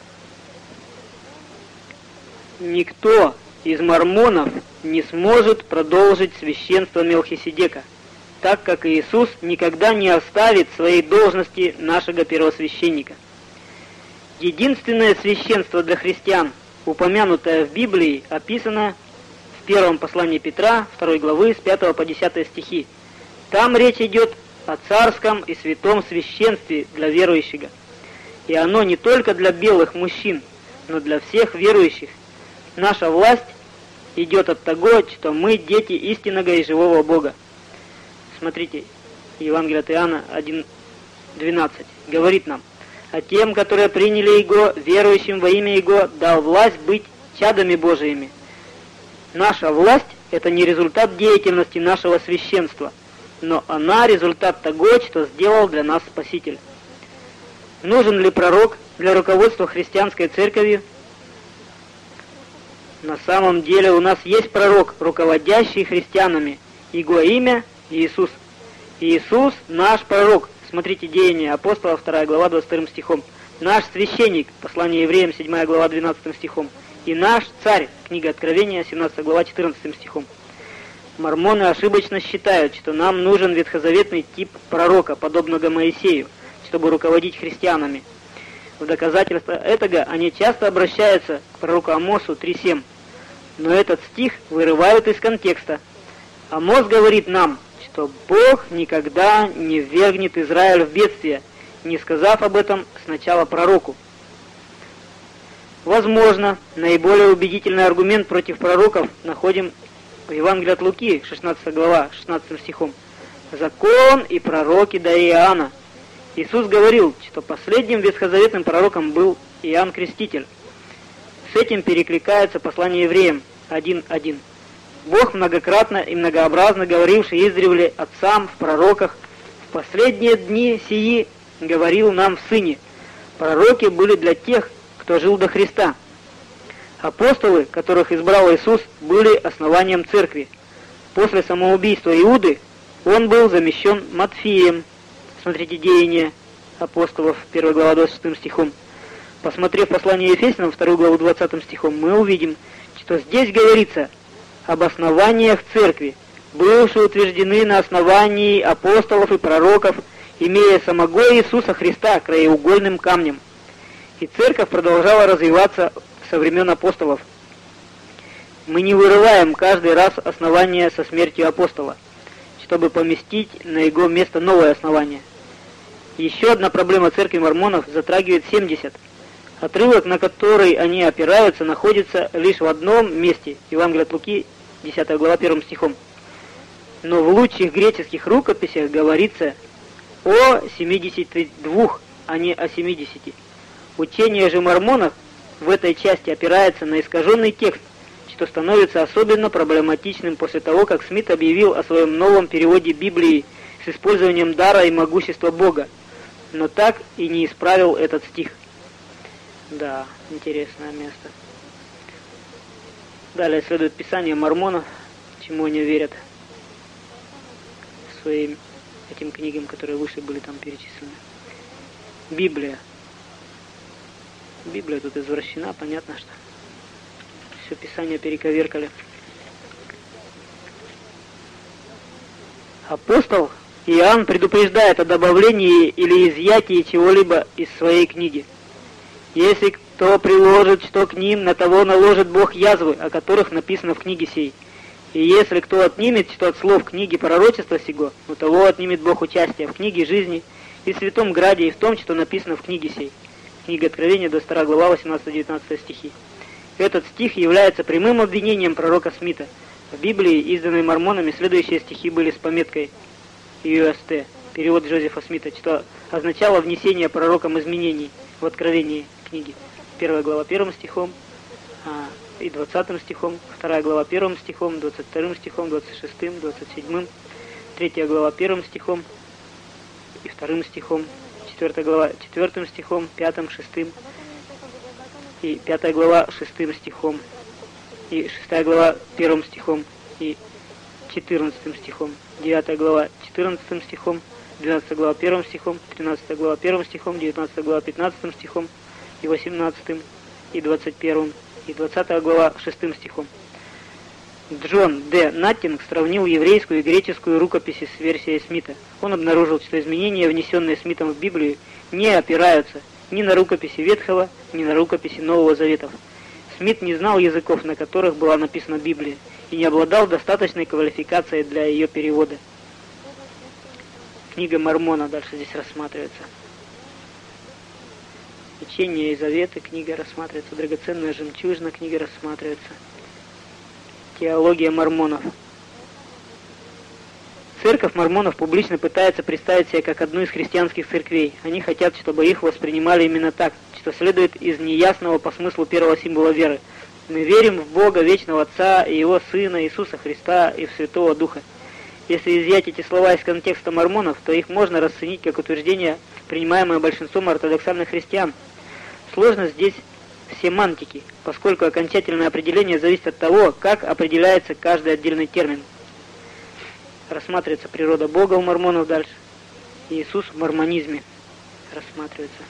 Никто из мормонов не сможет продолжить священство Мелхиседека, так как Иисус никогда не оставит своей должности нашего первосвященника. Единственное священство для христиан, упомянутое в Библии, описано в первом послании Петра, второй главы, с пятого по десятый стихи. Там речь идет о царском и святом священстве для верующего. И оно не только для белых мужчин, но для всех верующих. Наша власть идет от того, что мы дети истинного и живого Бога. Смотрите, Евангелие от Иоанна один двенадцать говорит нам: «А тем, которые приняли Его, верующим во имя Его, дал власть быть чадами Божиими». Наша власть – это не результат деятельности нашего священства, но она результат того, что сделал для нас Спаситель. Нужен ли пророк для руководства христианской церковью? На самом деле у нас есть пророк, руководящий христианами. Его имя – Иисус. Иисус – наш пророк. Смотрите Деяния апостолов, вторая глава, двадцать вторым стихом. Наш священник, послание Евреям, седьмая глава, двенадцатым стихом. И наш царь, книга Откровения, семнадцатая глава, четырнадцатым стихом. Мормоны ошибочно считают, что нам нужен ветхозаветный тип пророка, подобного Моисею, чтобы руководить христианами. В доказательство этого они часто обращаются к пророку Амосу три семь. Но этот стих вырывают из контекста. Амос говорит нам, что Бог никогда не ввергнет Израиль в бедствие, не сказав об этом сначала пророку. Возможно, наиболее убедительный аргумент против пророков находим в Евангелии от Луки, шестнадцатая глава, шестнадцатым стихом. «Закон и пророки до Иоанна». Иисус говорил, что последним ветхозаветным пророком был Иоанн Креститель. С этим перекликается послание Евреям один один. Бог многократно и многообразно говоривший издревле отцам в пророках, в последние дни сии говорил нам в Сыне. Пророки были для тех, кто жил до Христа. Апостолы, которых избрал Иисус, были основанием церкви. После самоубийства Иуды он был замещен Матфеем. Смотрите Деяния апостолов, первая глава, двадцать шестым стихом. Посмотрев послание Ефесянам, вторую главу, двадцатым стихом, мы увидим, что здесь говорится об основаниях церкви, бывшие утверждены на основании апостолов и пророков, имея самого Иисуса Христа краеугольным камнем. И церковь продолжала развиваться со времен апостолов. Мы не вырываем каждый раз основание со смертью апостола, чтобы поместить на его место новое основание. Еще одна проблема церкви мормонов затрагивает семьдесят. Отрывок, на который они опираются, находится лишь в одном месте, Евангелие от Луки, десятая глава, первым стихом. Но в лучших греческих рукописях говорится о семидесяти двух, а не о семидесяти. Учение же мормонов в этой части опирается на искаженный текст, что становится особенно проблематичным после того, как Смит объявил о своем новом переводе Библии с использованием дара и могущества Бога, но так и не исправил этот стих. Да, интересное место. Далее следует Писание мормонов, чему они верят своим этим книгам, которые выше были там перечислены. Библия. Библия тут извращена, понятно, что все Писание перековеркали. Апостол Иоанн предупреждает о добавлении или изъятии чего-либо из своей книги. Если кто приложит что к ним, на того наложит Бог язвы, о которых написано в книге сей. И если кто отнимет что от слов книги пророчества сего, у того отнимет Бог участие в книге жизни и в святом граде, и в том, что написано в книге сей. Книга Откровения, двадцать вторая глава, восемнадцатый-девятнадцатый стихи. Этот стих является прямым обвинением пророка Смита. В Библии, изданной мормонами, следующие стихи были с пометкой ю эс ти, перевод Джозефа Смита, что означало внесение пророком изменений в Откровении книги. Первая глава первым стихом а, и двадцатым стихом, вторая глава первым стихом, двадцать вторым стихом, двадцать шестым, двадцать седьмым, третья глава первым стихом и вторым стихом, четвертая глава четвертым стихом, пятым, шестым, и пятая глава шестым стихом, и шестая глава первым стихом, и четырнадцатым стихом, девятая глава четырнадцатым стихом, двенадцатая глава первым стихом, тринадцатая глава первым стихом, девятнадцатая глава пятнадцатым стихом, и восемнадцатым, и двадцать первым, и двадцатая глава шестым стихом. Джон Д. Наттинг сравнил еврейскую и греческую рукописи с версией Смита. Он обнаружил, что изменения, внесенные Смитом в Библию, не опираются ни на рукописи Ветхого, ни на рукописи Нового Заветов. Смит не знал языков, на которых была написана Библия, и не обладал достаточной квалификацией для ее перевода. Книга Мормона дальше здесь рассматривается. Учение и заветы, книга рассматривается. Драгоценная жемчужина, книга рассматривается. Теология мормонов. Церковь мормонов публично пытается представить себя как одну из христианских церквей. Они хотят, чтобы их воспринимали именно так, что следует из неясного по смыслу первого символа веры. Мы верим в Бога, Вечного Отца, и Его Сына, Иисуса Христа, и в Святого Духа. Если изъять эти слова из контекста мормонов, то их можно расценить как утверждение, принимаемое большинством ортодоксальных христиан. Сложность здесь в семантике, поскольку окончательное определение зависит от того, как определяется каждый отдельный термин. Рассматривается природа Бога у мормонов дальше. Иисус в мормонизме рассматривается.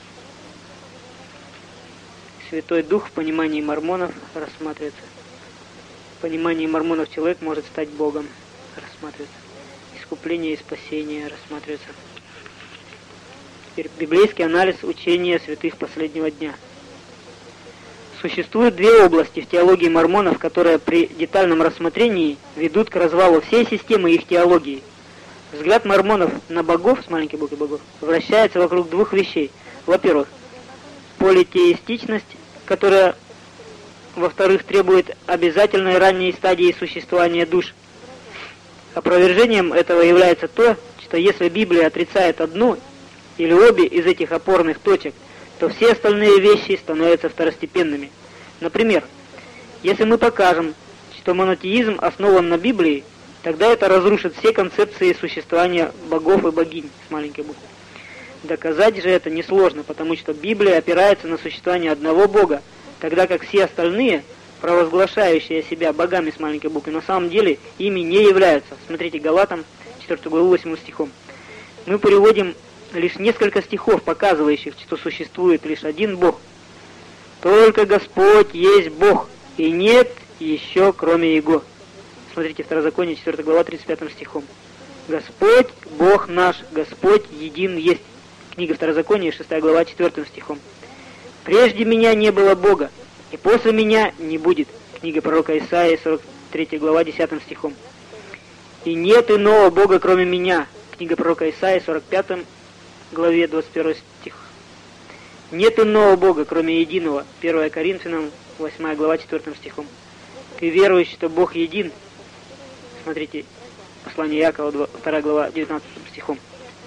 Святой Дух в понимании мормонов рассматривается. В понимании мормонов человек может стать Богом. Рассматривается. Искупление и спасение рассматривается. Теперь библейский анализ учения святых последнего дня. Существует две области в теологии мормонов, которые при детальном рассмотрении ведут к развалу всей системы их теологии. Взгляд мормонов на богов, с маленькой буквы богов, вращается вокруг двух вещей. Во-первых, политеистичность, которая, во-вторых, требует обязательной ранней стадии существования душ. Опровержением этого является то, что если Библия отрицает одну или обе из этих опорных точек, то все остальные вещи становятся второстепенными. Например, если мы покажем, что монотеизм основан на Библии, тогда это разрушит все концепции существования богов и богинь с маленькой буквы. Доказать же это несложно, потому что Библия опирается на существование одного Бога, тогда как все остальные, провозглашающие себя богами с маленькой буквы, на самом деле ими не являются. Смотрите Галатам, четвёртую главу, восьмым стихом. Мы переводим лишь несколько стихов, показывающих, что существует лишь один Бог. Только Господь есть Бог, и нет еще кроме Его. Смотрите, Второзаконие, четвёртая глава, тридцать пятым стихом. Господь, Бог наш, Господь един есть. Книга Второзакония, шестая глава, четвёртым стихом. Прежде меня не было Бога, и после меня не будет. Книга пророка Исаии, сорок третья глава, десятым стихом. И нет иного Бога, кроме меня. Книга пророка Исаии, сорок пятой главе, двадцать первый стих. Нет иного Бога, кроме единого. первое Коринфянам, восьмая глава, четвёртым стихом. Ты веруешь, что Бог един? Смотрите, послание Иакова, вторая глава, девятнадцатым стихом.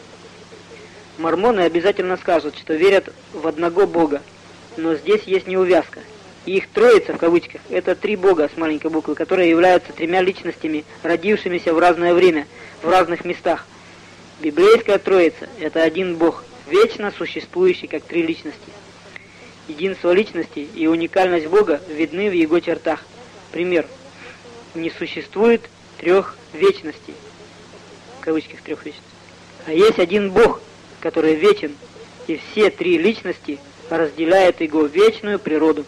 Мормоны обязательно скажут, что верят в одного Бога, но здесь есть неувязка. И их троица, в кавычках, это три Бога с маленькой буквы, которые являются тремя личностями, родившимися в разное время, в разных местах. Библейская троица – это один Бог, вечно существующий как три личности. Единство личности и уникальность Бога видны в Его чертах. Пример. Не существует трех вечностей, в кавычках трех вечностей, а есть один Бог, который вечен, и все три личности разделяют Его вечную природу.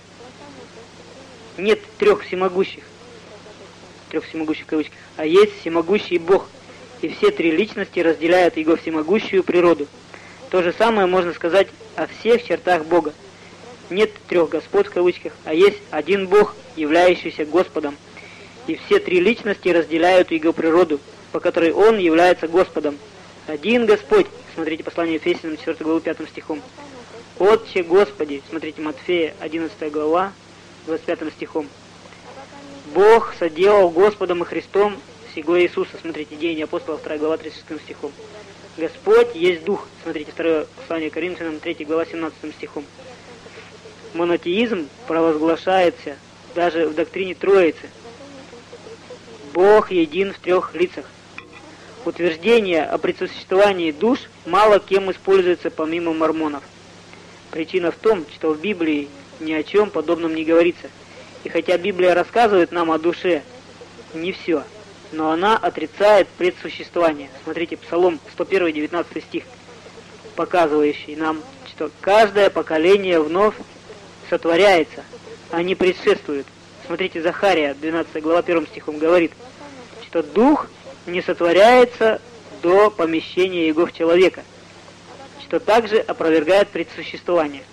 Нет трех всемогущих, трех всемогущих в кавычках, а есть всемогущий Бог, и все три личности разделяют Его всемогущую природу. То же самое можно сказать о всех чертах Бога. Нет трех Господ в кавычках, а есть один Бог, являющийся Господом, и все три личности разделяют Его природу, по которой Он является Господом. Один Господь, смотрите послание Ефесянам, четвёртая глава, пятым стихом. Отче Господи, смотрите Матфея, одиннадцатая глава, двадцать пятым стихом. Бог соделал Господом и Христом сего Иисуса, смотрите Деяния апостолов, вторая глава, тридцать шестым стихом. Господь есть Дух, смотрите второе послание Коринфянам, третья глава, семнадцатым стихом. Монотеизм провозглашается даже в доктрине Троицы. Бог един в трех лицах. Утверждение о предсуществовании душ мало кем используется помимо мормонов. Причина в том, что в Библии ни о чем подобном не говорится. И хотя Библия рассказывает нам о душе, не все, но она отрицает предсуществование. Смотрите, Псалом сто один, девятнадцатый стих, показывающий нам, что каждое поколение вновь сотворяется, а не предшествует. Смотрите, Захария, двенадцатая глава, первым стихом говорит, что дух не сотворяется до помещения его в человека, что также опровергает предсуществование.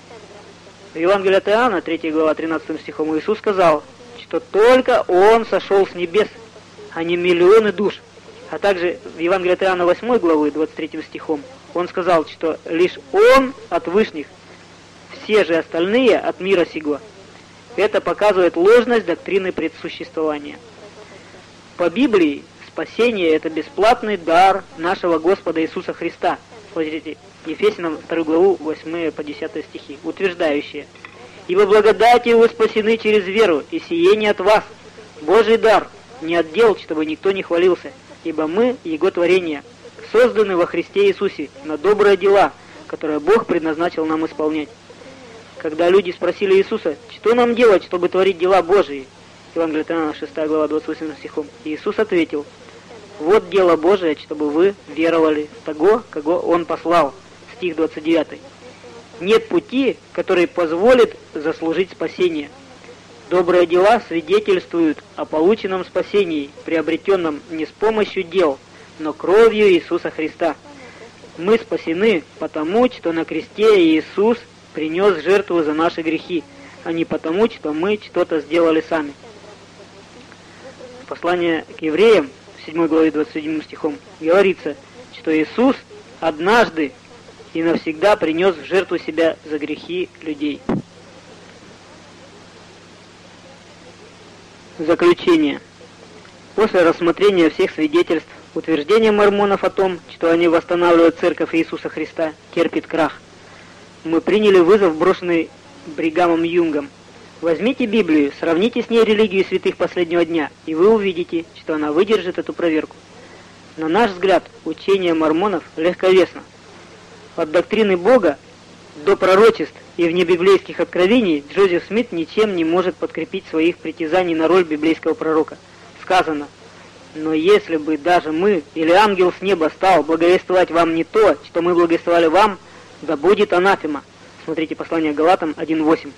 В Евангелии от Иоанна, третья глава, тринадцатым стихом, Иисус сказал, что только Он сошел с небес, а не миллионы душ. А также в Евангелии от Иоанна, восьмой главы, двадцать третьим стихом, Он сказал, что лишь Он от вышних, все же остальные от мира сего. Это показывает ложность доктрины предсуществования. По Библии спасение – это бесплатный дар нашего Господа Иисуса Христа. Смотрите, Ефесянам вторую главу, восьмой по десятый стихи, утверждающие: «Ибо благодатью вы спасены через веру, и сие не от вас, Божий дар, не от дел, чтобы никто не хвалился, ибо мы, Его творение, созданы во Христе Иисусе на добрые дела, которые Бог предназначил нам исполнять». Когда люди спросили Иисуса, что нам делать, чтобы творить дела Божии, Евангелие от Иоанна, шестая глава, двадцать восьмым стихом, Иисус ответил: «Вот дело Божие, чтобы вы веровали в того, кого Он послал». Стих двадцать девятый. Нет пути, который позволит заслужить спасение. Добрые дела свидетельствуют о полученном спасении, приобретенном не с помощью дел, но кровью Иисуса Христа. Мы спасены потому, что на кресте Иисус принес жертву за наши грехи, а не потому, что мы что-то сделали сами. Послание к евреям, в седьмой главе двадцать седьмым стихом, говорится, что Иисус однажды и навсегда принес в жертву себя за грехи людей. Заключение. После рассмотрения всех свидетельств, утверждение мормонов о том, что они восстанавливают церковь Иисуса Христа, терпит крах, мы приняли вызов, брошенный Бригамом Юнгом. Возьмите Библию, сравните с ней религию святых последнего дня, и вы увидите, что она выдержит эту проверку. На наш взгляд, учение мормонов легковесно. От доктрины Бога до пророчеств и внебиблейских откровений Джозеф Смит ничем не может подкрепить своих притязаний на роль библейского пророка. Сказано: «Но если бы даже мы или ангел с неба стал благовествовать вам не то, что мы благовествовали вам, да будет анафема». Смотрите послание Галатам один восемь.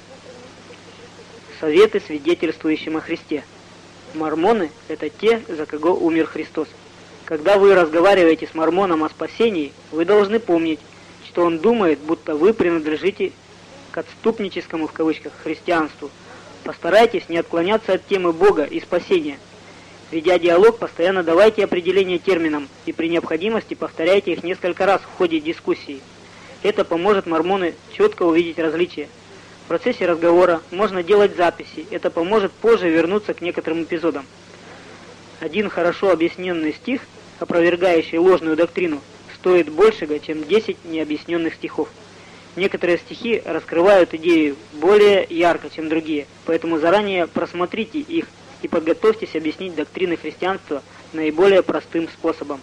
Советы свидетельствующим о Христе. Мормоны – это те, за кого умер Христос. Когда вы разговариваете с мормоном о спасении, вы должны помнить, что он думает, будто вы принадлежите к отступническому, в кавычках, христианству. Постарайтесь не отклоняться от темы Бога и спасения. Ведя диалог, постоянно давайте определение терминам и при необходимости повторяйте их несколько раз в ходе дискуссии. Это поможет мормону четко увидеть различия. В процессе разговора можно делать записи, это поможет позже вернуться к некоторым эпизодам. Один хорошо объясненный стих, опровергающий ложную доктрину, стоит большего, чем десять необъясненных стихов. Некоторые стихи раскрывают идею более ярко, чем другие, поэтому заранее просмотрите их и подготовьтесь объяснить доктрины христианства наиболее простым способом.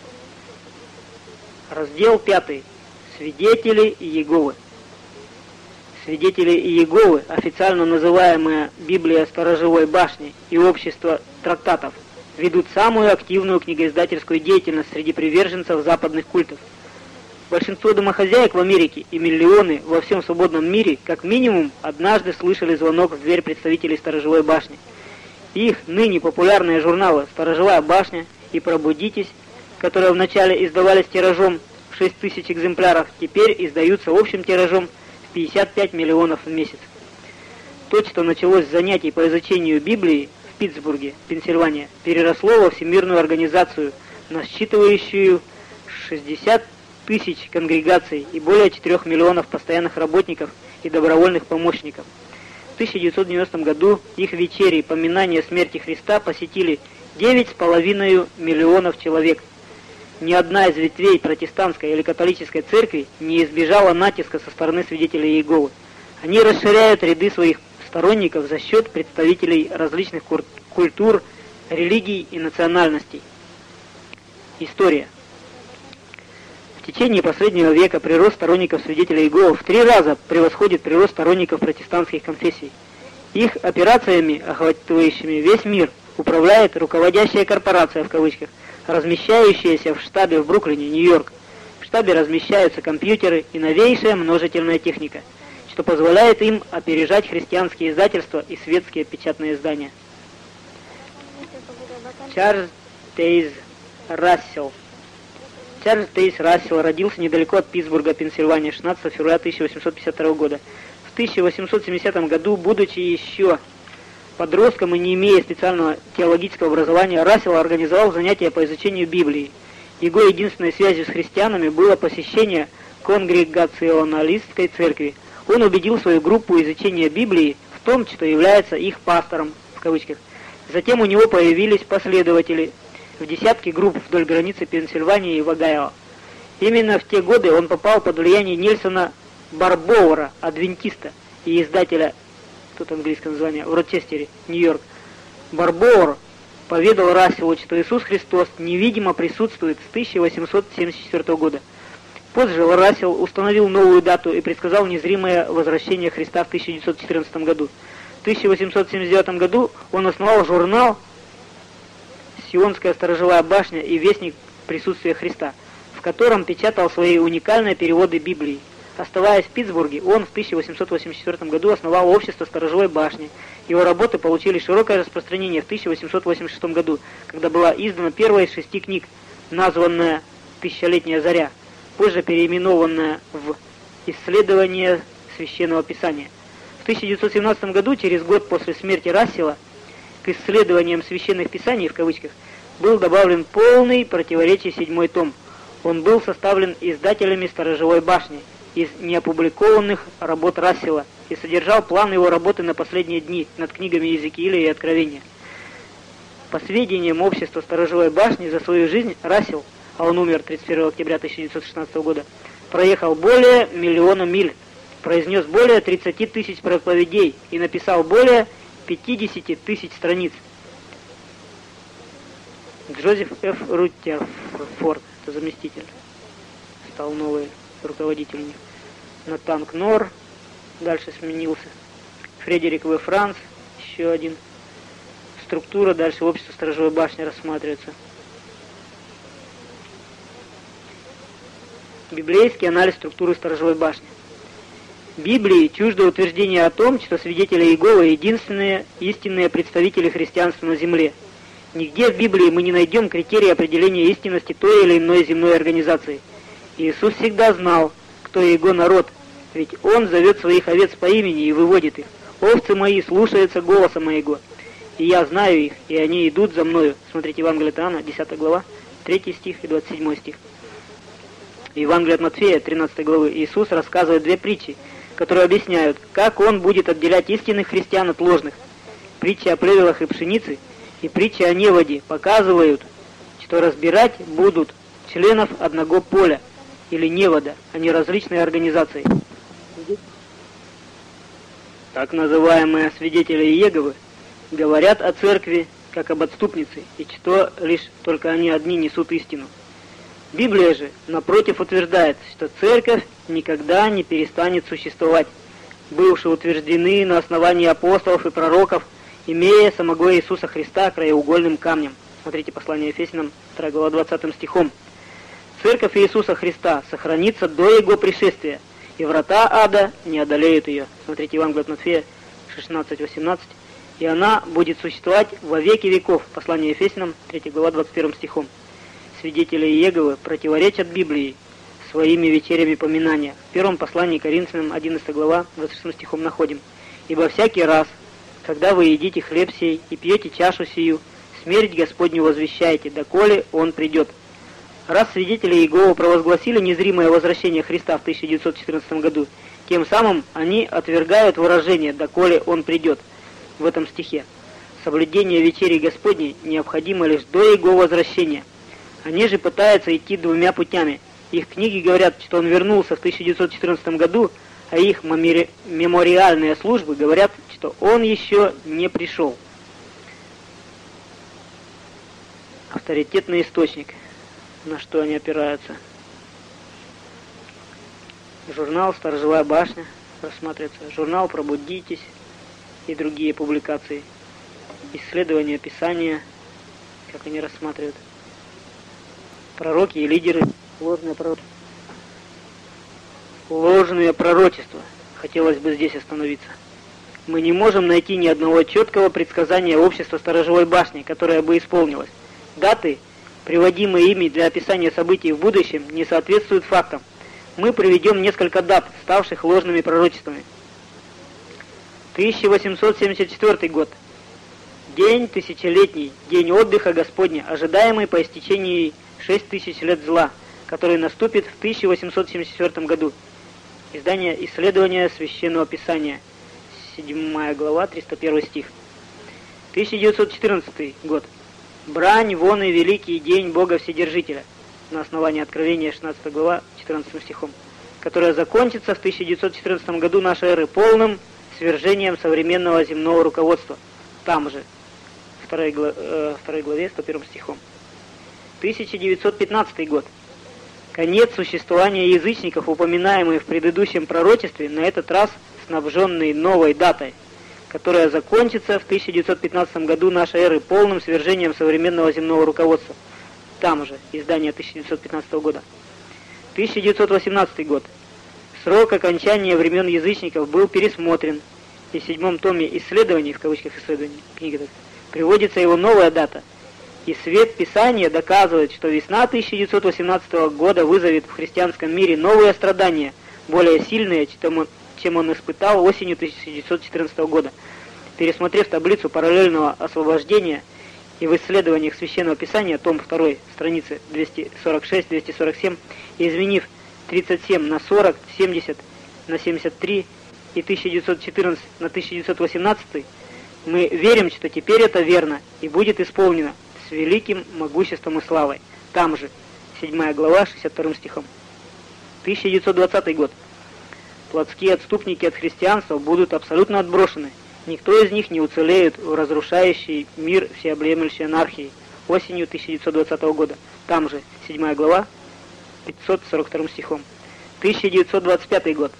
Раздел пятый. Свидетели Иеговы. Свидетели Иеговы, официально называемые Библия Сторожевой башни и Общество трактатов, ведут самую активную книгоиздательскую деятельность среди приверженцев западных культов. Большинство домохозяек в Америке и миллионы во всем свободном мире как минимум однажды слышали звонок в дверь представителей Сторожевой башни. Их ныне популярные журналы «Сторожевая башня» и «Пробудитесь», которые вначале издавались тиражом в шесть тысяч экземпляров, теперь издаются общим тиражом в пятьдесят пять миллионов в месяц. То, что началось с занятий по изучению Библии в Питтсбурге, Пенсильвания, переросло во всемирную организацию, насчитывающую шестьдесят тысяч конгрегаций и более четырёх миллионов постоянных работников и добровольных помощников. В тысяча девятьсот девяностом году их вечери поминания смерти Христа посетили девять с половиной миллионов человек. Ни одна из ветвей протестантской или католической церкви не избежала натиска со стороны свидетелей Иеговы. Они расширяют ряды своих сторонников за счет представителей различных культур, религий и национальностей. История. В течение последнего века прирост сторонников свидетелей Иеговы в три раза превосходит прирост сторонников протестантских конфессий. Их операциями, охватывающими весь мир, управляет руководящая корпорация, в кавычках, размещающаяся в штабе в Бруклине, Нью-Йорк. В штабе размещаются компьютеры и новейшая множительная техника, что позволяет им опережать христианские издательства и светские печатные издания. Чарльз Тейз Рассел. Чарльз Тейс Рассел родился недалеко от Питтсбурга, Пенсильвания, шестнадцатого февраля тысяча восемьсот пятьдесят второго года. В тысяча восемьсот семидесятом году, будучи еще подростком и не имея специального теологического образования, Рассел организовал занятия по изучению Библии. Его единственной связью с христианами было посещение конгрегационалистской церкви. Он убедил свою группу изучения Библии в том, что является их пастором, в кавычках. Затем у него появились последователи в десятки групп вдоль границы Пенсильвании и Огайо. Именно в те годы он попал под влияние Нельсона Барбоура, адвентиста и издателя, тут английское название, в Рочестере, Нью-Йорк. Барбоур поведал Расселу, что Иисус Христос невидимо присутствует с тысяча восемьсот семьдесят четвёртого года. Позже Рассел установил новую дату и предсказал незримое возвращение Христа в тысяча девятьсот четырнадцатом году. В тысяча восемьсот семьдесят девятом году он основал журнал «Сионская сторожевая башня» и «Вестник присутствия Христа», в котором печатал свои уникальные переводы Библии. Оставаясь в Питтсбурге, он в тысяча восемьсот восемьдесят четвёртом году основал общество Сторожевой башни. Его работы получили широкое распространение в тысяча восемьсот восемьдесят шестом году, когда была издана первая из шести книг, названная «Тысячелетняя заря», позже переименованная в «Исследование Священного Писания». В тысяча девятьсот семнадцатом году, через год после смерти Рассела, к исследованиям священных писаний, в кавычках, был добавлен полный противоречий седьмой том. Он был составлен издателями Сторожевой башни из неопубликованных работ Рассела и содержал план его работы на последние дни над книгами Иезекииля и Откровения. По сведениям общества Сторожевой башни, за свою жизнь Рассел, а он умер тридцать первого октября тысяча девятьсот шестнадцатого года, проехал более миллиона миль, произнес более тридцати тысяч проповедей и написал более пятидесяти тысяч страниц. Джозеф Ф. Руттерфорд, это заместитель, стал новый руководитель у них. Натан Кнор дальше сменился. Фредерик В. Франц, еще один. Структура дальше общества Сторожевой башни рассматривается. Библейский анализ структуры Сторожевой башни. Библии чуждо утверждение о том, что свидетели Иеговы — единственные истинные представители христианства на земле. Нигде в Библии мы не найдем критерии определения истинности той или иной земной организации. Иисус всегда знал, кто его народ, ведь Он зовет своих овец по имени и выводит их. «Овцы мои слушаются голоса моего, и я знаю их, и они идут за мною». Смотрите Евангелие от Иоанна, десятая глава, третий стих и двадцать седьмой стих. Евангелие от Матфея, тринадцатой главы, Иисус рассказывает две притчи, которые объясняют, как Он будет отделять истинных христиан от ложных. Притча о плевелах и пшенице и притча о неводе показывают, что разбирать будут членов одного поля или невода, а не различные организации. Так называемые свидетели Иеговы говорят о церкви как об отступнице, и что лишь только они одни несут истину. Библия же, напротив, утверждает, что церковь никогда не перестанет существовать, бывшие утверждены на основании апостолов и пророков, имея самого Иисуса Христа краеугольным камнем. Смотрите послание Ефесянам, вторая глава, двадцатым стихом. Церковь Иисуса Христа сохранится до Его пришествия, и врата ада не одолеют ее. Смотрите Евангелие от Матфея шестнадцать восемнадцать. И она будет существовать во веки веков. Послание Ефесянам, третья глава, двадцать первым стихом. Свидетели Иеговы противоречат Библии своими вечерями поминания. В первом послании Коринфянам, одиннадцатая глава, двадцать шестым стихом находим. «Ибо всякий раз, когда вы едите хлеб сей и пьете чашу сию, смерть Господню возвещаете, доколе Он придет». Раз свидетели Иеговы провозгласили незримое возвращение Христа в тысяча девятьсот четырнадцатом году, тем самым они отвергают выражение «доколе Он придет» в этом стихе. Соблюдение вечери Господней необходимо лишь до Его возвращения. Они же пытаются идти двумя путями. Их книги говорят, что Он вернулся в тысяча девятьсот четырнадцатом году, а их мемориальные службы говорят, что Он еще не пришел. Авторитетный источник. На что они опираются? Журнал «Сторожевая башня» рассматривается, журнал «Пробудитесь» и другие публикации. Исследования Писания, как они рассматривают. Пророки и лидеры, ложные пророчества. Ложные пророчества. Хотелось бы здесь остановиться. Мы не можем найти ни одного четкого предсказания общества Сторожевой башни, которое бы исполнилось. Даты, приводимые ими для описания событий в будущем, не соответствуют фактам. Мы приведем несколько дат, ставших ложными пророчествами. тысяча восемьсот семьдесят четвёртый год. День тысячелетний, день отдыха Господня, ожидаемый по истечении шесть тысяч лет зла, который наступит в тысяча восемьсот семьдесят четвёртом году. Издание «Исследования Священного Писания», седьмая глава, триста первый стих. тысяча девятьсот четырнадцатый год. Брань, вон и великий день Бога Вседержителя, на основании Откровения, шестнадцатая глава, четырнадцатым стихом, которая закончится в тысяча девятьсот четырнадцатом году нашей эры полным свержением современного земного руководства. Там же, второй, глав, э, второй главе, сто первым стихом. тысяча девятьсот пятнадцатый год. Конец существования язычников, упоминаемый в предыдущем пророчестве, на этот раз снабженный новой датой, которая закончится в тысяча девятьсот пятнадцатом году нашей эры полным свержением современного земного руководства. Там же, издание тысяча девятьсот пятнадцатого года. тысяча девятьсот восемнадцатый год. Срок окончания времен язычников был пересмотрен, и в седьмом томе исследований, в кавычках исследований, книги, приводится его новая дата. И свет Писания доказывает, что весна тысяча девятьсот восемнадцатого года вызовет в христианском мире новые страдания, более сильные, чем он, чем он испытал осенью тысяча девятьсот четырнадцатого года. Пересмотрев таблицу параллельного освобождения и в исследованиях Священного Писания, том второй, страницы двести сорок шесть двести сорок семь, и изменив тридцать семь на сорок, семьдесят на семьдесят три и тысяча девятьсот четырнадцать на тысяча девятьсот восемнадцать, мы верим, что теперь это верно и будет исполнено с великим могуществом и славой. Там же, седьмая глава, шестьдесят вторым стихом. тысяча девятьсот двадцатый год. Плотские отступники от христианства будут абсолютно отброшены. Никто из них не уцелеет в разрушающий мир всеобъемлющей анархии осенью тысяча девятьсот двадцатого года. Там же, седьмая глава, пятьсот сорок вторым стихом. тысяча девятьсот двадцать пятый год.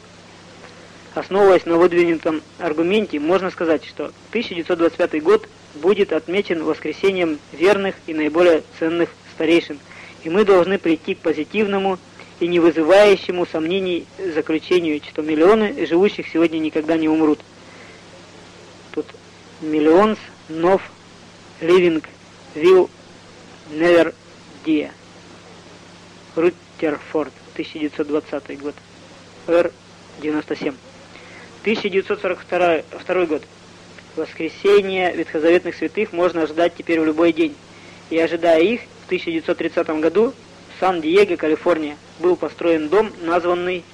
Основываясь на выдвинутом аргументе, можно сказать, что тысяча девятьсот двадцать пятый год будет отмечен воскресением верных и наиболее ценных старейшин, и мы должны прийти к позитивному и не вызывающему сомнений заключению, что миллионы живущих сегодня никогда не умрут. Тут millions of living will never die. Руттерфорд, тысяча девятьсот двадцатый год. Р девяносто семь. тысяча девятьсот сорок второй год. Воскресение ветхозаветных святых можно ожидать теперь в любой день. И ожидая их, в тысяча девятьсот тридцатом году в Сан-Диего, Калифорния, был построен дом, названный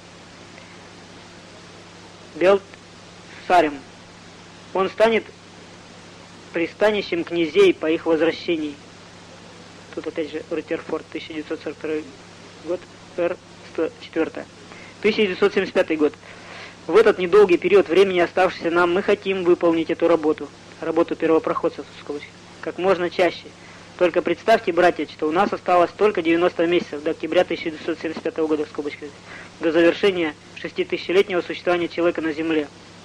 Белтсарем. Он станет пристанищем князей по их возвращении. Тут опять же Руттерфорд, тысяча девятьсот сорок второй год, Р сто четыре. тысяча девятьсот семьдесят пятый год. В этот недолгий период времени, оставшийся нам, мы хотим выполнить эту работу, работу первопроходцев, как можно чаще. Только представьте, братья, что у нас осталось только девяносто месяцев до октября тысяча девятьсот семьдесят пятого года, в скобочках, до завершения шеститысячелетнего существования человека на Земле.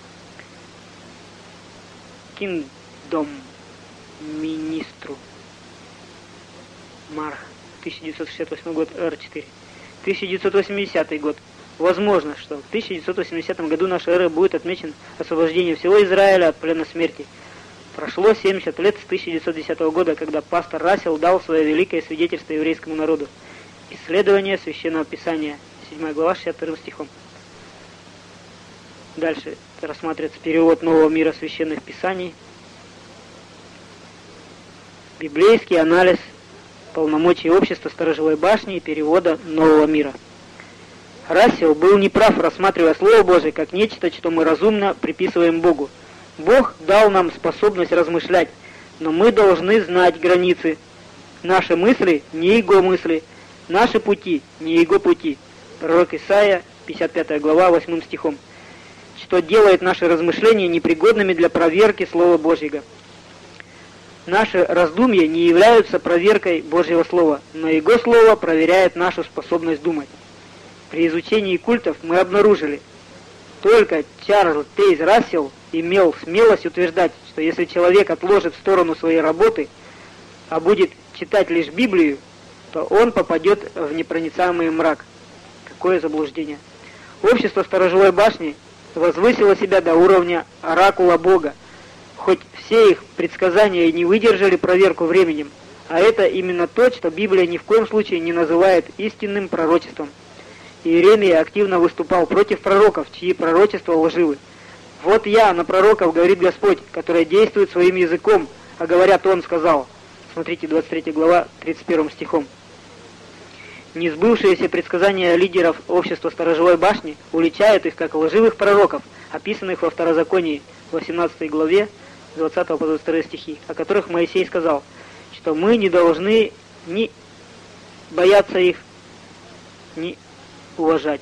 Киндом министру. Марх, тысяча девятьсот шестьдесят восьмой год, Р четыре. тысяча девятьсот восьмидесятый год. Возможно, что в тысяча девятьсот восьмидесятом году нашей эры будет отмечен освобождение всего Израиля от плена смерти. Прошло семьдесят лет с тысяча девятьсот десятого года, когда пастор Рассел дал свое великое свидетельство еврейскому народу. Исследование Священного Писания, седьмая глава, шестьдесят вторым стихом. Дальше рассматривается перевод Нового мира Священных Писаний. Библейский анализ полномочий общества Сторожевой башни и перевода Нового мира. Рассел был неправ, рассматривая Слово Божие как нечто, что мы разумно приписываем Богу. Бог дал нам способность размышлять, но мы должны знать границы. Наши мысли не Его мысли, наши пути не Его пути. Пророк Исаия, пятьдесят пятая глава, восьмым стихом. Что делает наши размышления непригодными для проверки Слова Божьего. Наши раздумья не являются проверкой Божьего Слова, но Его Слово проверяет нашу способность думать. При изучении культов мы обнаружили, только Чарльз Тейз Рассел имел смелость утверждать, что если человек отложит в сторону своей работы, а будет читать лишь Библию, то он попадет в непроницаемый мрак. Какое заблуждение! Общество Сторожевой башни возвысило себя до уровня оракула Бога, хоть все их предсказания и не выдержали проверку временем, а это именно то, что Библия ни в коем случае не называет истинным пророчеством. Иеремия активно выступал против пророков, чьи пророчества лживы. «Вот я на пророков, говорит Господь, который действует своим языком, а говорят, Он сказал». Смотрите, двадцать третья глава, тридцать первым стихом. Несбывшиеся предсказания лидеров общества Сторожевой башни уличают их как лживых пророков, описанных во Второзаконии, восемнадцатой главе, двадцатого по двадцать второй стихи, о которых Моисей сказал, что мы не должны ни бояться их, ни уважать.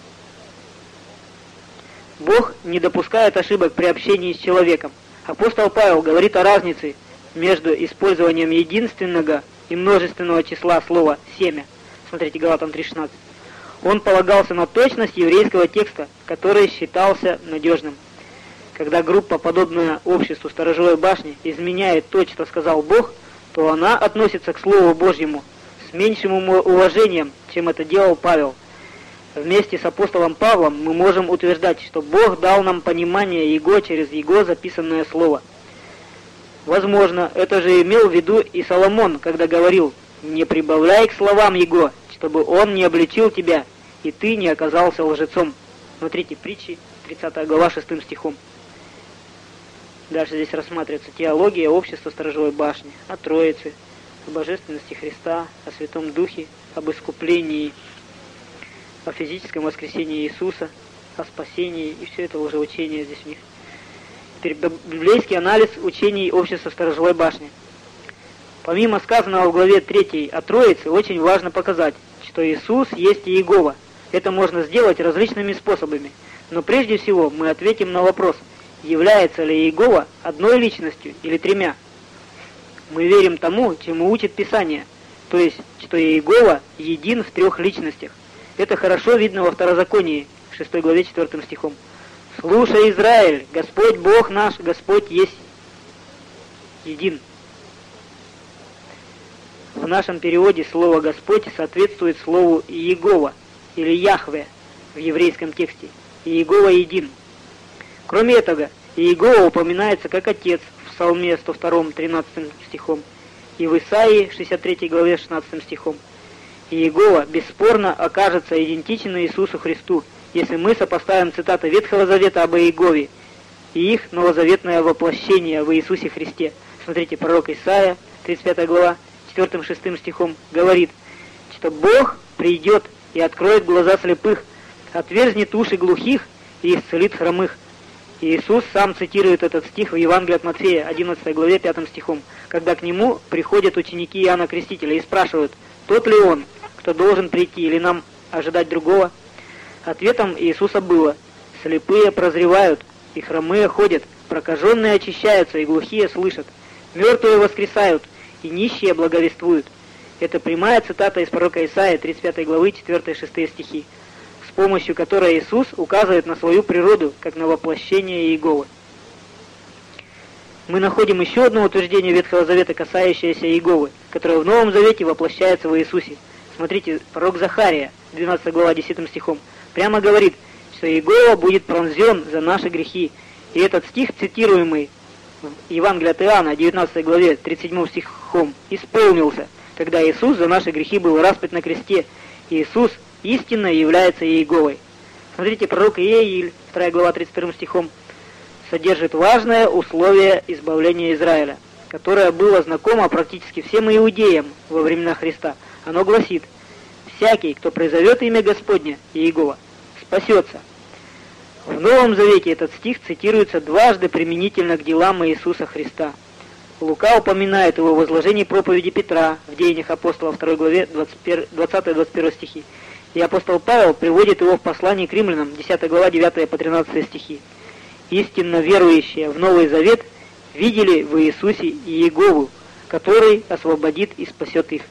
Бог не допускает ошибок при общении с человеком. Апостол Павел говорит о разнице между использованием единственного и множественного числа слова «семя». Смотрите, Галатам три шестнадцать. Он полагался на точность еврейского текста, который считался надежным. Когда группа, подобная обществу Сторожевой башни, изменяет то, что сказал Бог, то она относится к Слову Божьему с меньшим уважением, чем это делал Павел. Вместе с апостолом Павлом мы можем утверждать, что Бог дал нам понимание Его через Его записанное Слово. Возможно, это же имел в виду и Соломон, когда говорил: «Не прибавляй к словам Его, чтобы Он не обличил тебя, и ты не оказался лжецом». Смотрите, Притчи, тридцатая глава, шестым стихом. Дальше здесь рассматривается теология общества Сторожевой башни, о Троице, о божественности Христа, о Святом Духе, об искуплении, о физическом воскресении Иисуса, о спасении, и все это лжеучение здесь в них. Теперь библейский анализ учений общества Сторожевой башни. Помимо сказанного в главе третьей о Троице, очень важно показать, что Иисус есть Иегова. Это можно сделать различными способами. Но прежде всего мы ответим на вопрос, является ли Иегова одной личностью или тремя. Мы верим тому, чему учит Писание, то есть, что Иегова един в трех личностях. Это хорошо видно во Второзаконии, в шестой главе, четвёртым стихом. «Слушай, Израиль, Господь Бог наш, Господь есть един». В нашем переводе слово «Господь» соответствует слову «Иегова» или «Яхве» в еврейском тексте. Иегова един. Кроме этого, Иегова упоминается как Отец в Псалме сто два, тринадцатым стихом. и в Исаии шестьдесят третьей главе шестнадцатым стихом. И Иегова бесспорно окажется идентичен Иисусу Христу, если мы сопоставим цитаты Ветхого Завета об Иегове и их новозаветное воплощение в Иисусе Христе. Смотрите, пророк Исаия, тридцать пятая глава, четвёртым-шестым стихом, говорит, что Бог придет и откроет глаза слепых, отверзнет уши глухих и исцелит хромых. И Иисус сам цитирует этот стих в Евангелии от Матфея, одиннадцатой главе, пятым стихом, когда к нему приходят ученики Иоанна Крестителя и спрашивают, тот ли он, кто должен прийти, или нам ожидать другого? Ответом Иисуса было, слепые прозревают, и хромые ходят, прокаженные очищаются, и глухие слышат, мертвые воскресают, и нищие благовествуют. Это прямая цитата из пророка Исаии, тридцать пятой главы, четвёртый-шестые стихи, с помощью которой Иисус указывает на свою природу, как на воплощение Иеговы. Мы находим еще одно утверждение Ветхого Завета, касающееся Иеговы, которое в Новом Завете воплощается в Иисусе. Смотрите, пророк Захария, двенадцатая глава, десятым стихом, прямо говорит, что Иегова будет пронзен за наши грехи. И этот стих, цитируемый в Евангелии от Иоанна, девятнадцатой главе, тридцать седьмым стихом, исполнился, когда Иисус за наши грехи был распят на кресте. Иисус истинно является Иеговой. Смотрите, пророк Иеиль, вторая глава, тридцать вторым стихом, содержит важное условие избавления Израиля, которое было знакомо практически всем иудеям во времена Христа. Оно гласит, «Всякий, кто призовет имя Господне, Иегова, спасется». В Новом Завете этот стих цитируется дважды применительно к делам Иисуса Христа. Лука упоминает его в возложении проповеди Петра в Деяниях апостолов второй главе двадцатый-двадцать первый стихи. И апостол Павел приводит его в послании к римлянам, десятая глава, девятый по тринадцатый стихи. Истинно верующие в Новый Завет видели в Иисусе Иегову, который освободит и спасет их.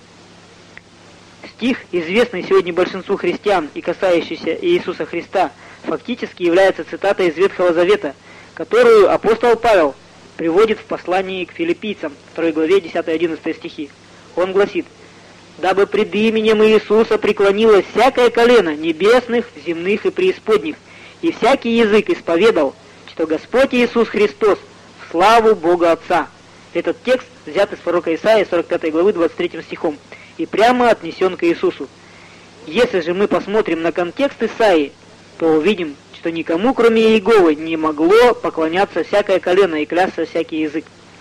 Стих, известный сегодня большинству христиан и касающийся Иисуса Христа, фактически является цитатой из Ветхого Завета, которую апостол Павел приводит в послании к филиппийцам, второй главе, десятый-одиннадцатый стихи. Он гласит, «Дабы пред именем Иисуса преклонилось всякое колено небесных, земных и преисподних, и всякий язык исповедал, что Господь Иисус Христос в славу Бога Отца». Этот текст взят из пророка Исаии, сорок пятой главы, двадцать третьим стихом, и прямо отнесен к Иисусу. Если же мы посмотрим на контекст Исаии, то увидим, что никому, кроме Иеговы, не могло поклоняться всякое колено и клясться всякий язык.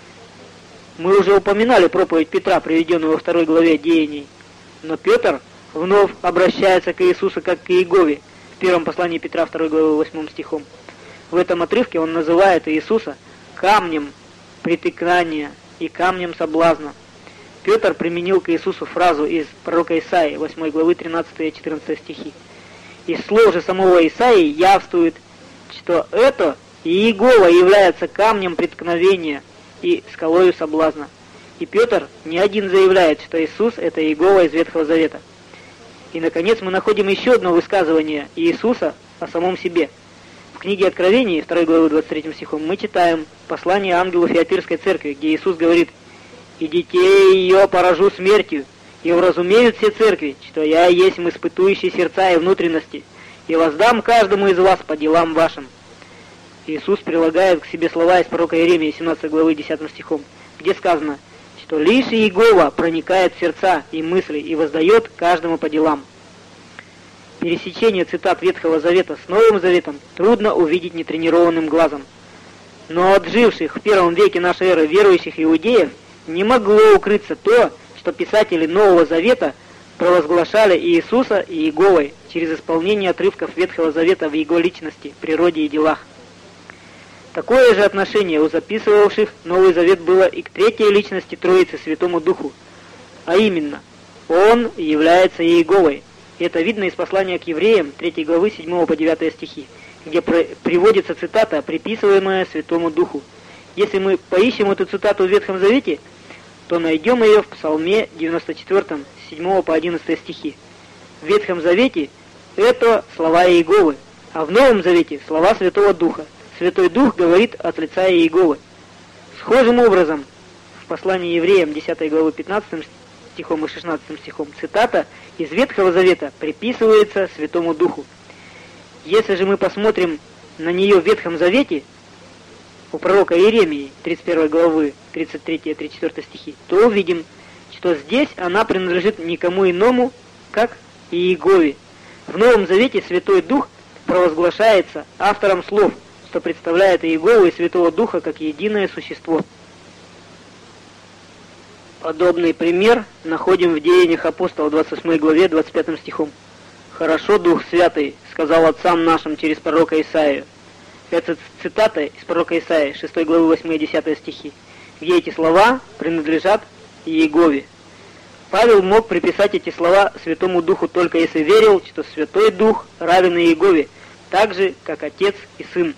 Мы уже упоминали проповедь Петра, приведенную во второй главе Деяний, но Петр вновь обращается к Иисусу как к Иегове в первом послании Петра, второй главы, восьмым стихом. В этом отрывке он называет Иисуса камнем притыкания и камнем соблазна. Петр применил к Иисусу фразу из пророка Исаии, восьмой главы, тринадцатый-четырнадцатый стихи. Из слов же самого Исаии явствует, что это Иегова является камнем преткновения и скалою соблазна. И Петр не один заявляет, что Иисус – это Иегова из Ветхого Завета. И, наконец, мы находим еще одно высказывание Иисуса о самом себе. В книге Откровений, второй главы, двадцать третьим стихом, мы читаем послание ангелу Фиатирской церкви, где Иисус говорит, «И детей ее поражу смертью, и уразумеют все церкви, что я есть испытующий сердца и внутренности, и воздам каждому из вас по делам вашим». Иисус прилагает к себе слова из пророка Иеремии, семнадцатой главы, десятым стихом, где сказано, что лишь Иегова проникает в сердца и мысли и воздает каждому по делам. Пересечение цитат Ветхого Завета с Новым Заветом трудно увидеть нетренированным глазом. Но от живших в первом веке нашей эры верующих иудеев не могло укрыться то, что писатели Нового Завета провозглашали Иисуса Иеговой через исполнение отрывков Ветхого Завета в Его личности, природе и делах. Такое же отношение у записывавших Новый Завет было и к третьей личности Троицы, Святому Духу, а именно, Он является Иеговой. И это видно из послания к евреям, третьей главы, седьмого по девятый стихи, где приводится цитата, приписываемая Святому Духу. Если мы поищем эту цитату в Ветхом Завете, то найдем ее в Псалме девяносто четвёртом, с седьмого по одиннадцатый стихи. В Ветхом Завете это слова Иеговы, а в Новом Завете слова Святого Духа. Святой Дух говорит от лица Иеговы. Схожим образом, в послании евреям десятой главы пятнадцатым стихом и шестнадцатым стихом, цитата из Ветхого Завета приписывается Святому Духу. Если же мы посмотрим на нее в Ветхом Завете, у пророка Иеремии, тридцать первой главы, тридцать третий тридцать четвёртый стихи, то увидим, что здесь она принадлежит никому иному, как Иегове. В Новом Завете Святой Дух провозглашается автором слов, что представляет Иегову и Святого Духа как единое существо. Подобный пример находим в Деяниях апостолов, двадцать восьмой главе, двадцать пятым стихом. «Хорошо Дух Святый сказал отцам нашим через пророка Исаию». Это цитата из пророка Исаии, шестой главы, восьмой и десятый стихи, где эти слова принадлежат Иегове. Павел мог приписать эти слова Святому Духу только если верил, что Святой Дух равен Иегове, так же, как Отец и Сын.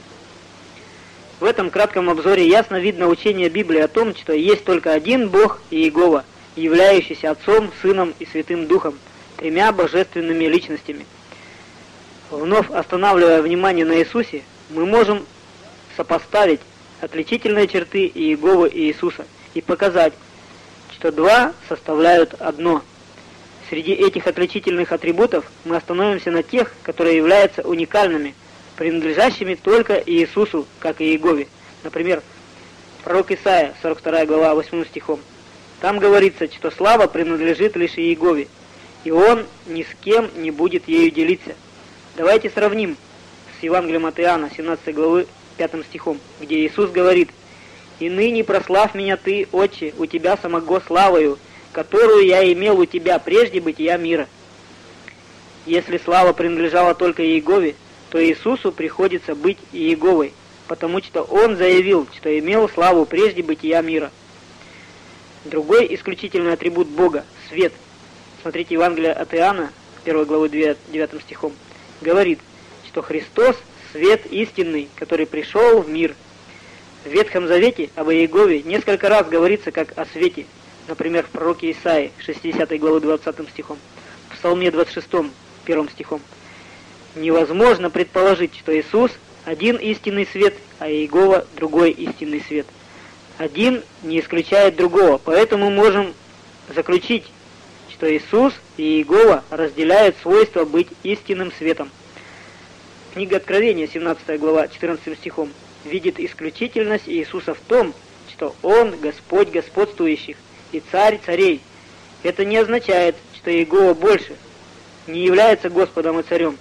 В этом кратком обзоре ясно видно учение Библии о том, что есть только один Бог Иегова, являющийся Отцом, Сыном и Святым Духом, тремя божественными личностями. Вновь останавливая внимание на Иисусе, мы можем сопоставить отличительные черты Иеговы и Иисуса и показать, что два составляют одно. Среди этих отличительных атрибутов мы остановимся на тех, которые являются уникальными, принадлежащими только Иисусу, как и Иегове. Например, пророк Исаия, сорок вторая глава, восьмым стихом. Там говорится, что слава принадлежит лишь Иегове, и он ни с кем не будет ею делиться. Давайте сравним с Евангелием от Иоанна, семнадцатой главы, пятым стихом, где Иисус говорит: «И ныне прославь меня Ты, Отче, у Тебя самого славою, которую я имел у Тебя прежде бытия мира». Если слава принадлежала только Иегове, то Иисусу приходится быть Иеговой, потому что Он заявил, что имел славу прежде бытия мира. Другой исключительный атрибут Бога – свет. Смотрите Евангелие от Иоанна, первой главы, девятым стихом, говорит, что Христос – свет истинный, который пришел в мир. В Ветхом Завете об Иегове несколько раз говорится как о свете, например, в пророке Исаии, шестидесятой главы, двадцатым стихом, в Псалме двадцать шестом, первым стихом. Невозможно предположить, что Иисус – один истинный свет, а Иегова – другой истинный свет. Один не исключает другого, поэтому мы можем заключить, что Иисус и Иегова разделяют свойства быть истинным светом. Книга Откровения, семнадцатая глава, четырнадцатым стихом, видит исключительность Иисуса в том, что Он Господь господствующих и Царь царей. Это не означает, что Иегова больше не является Господом и Царем.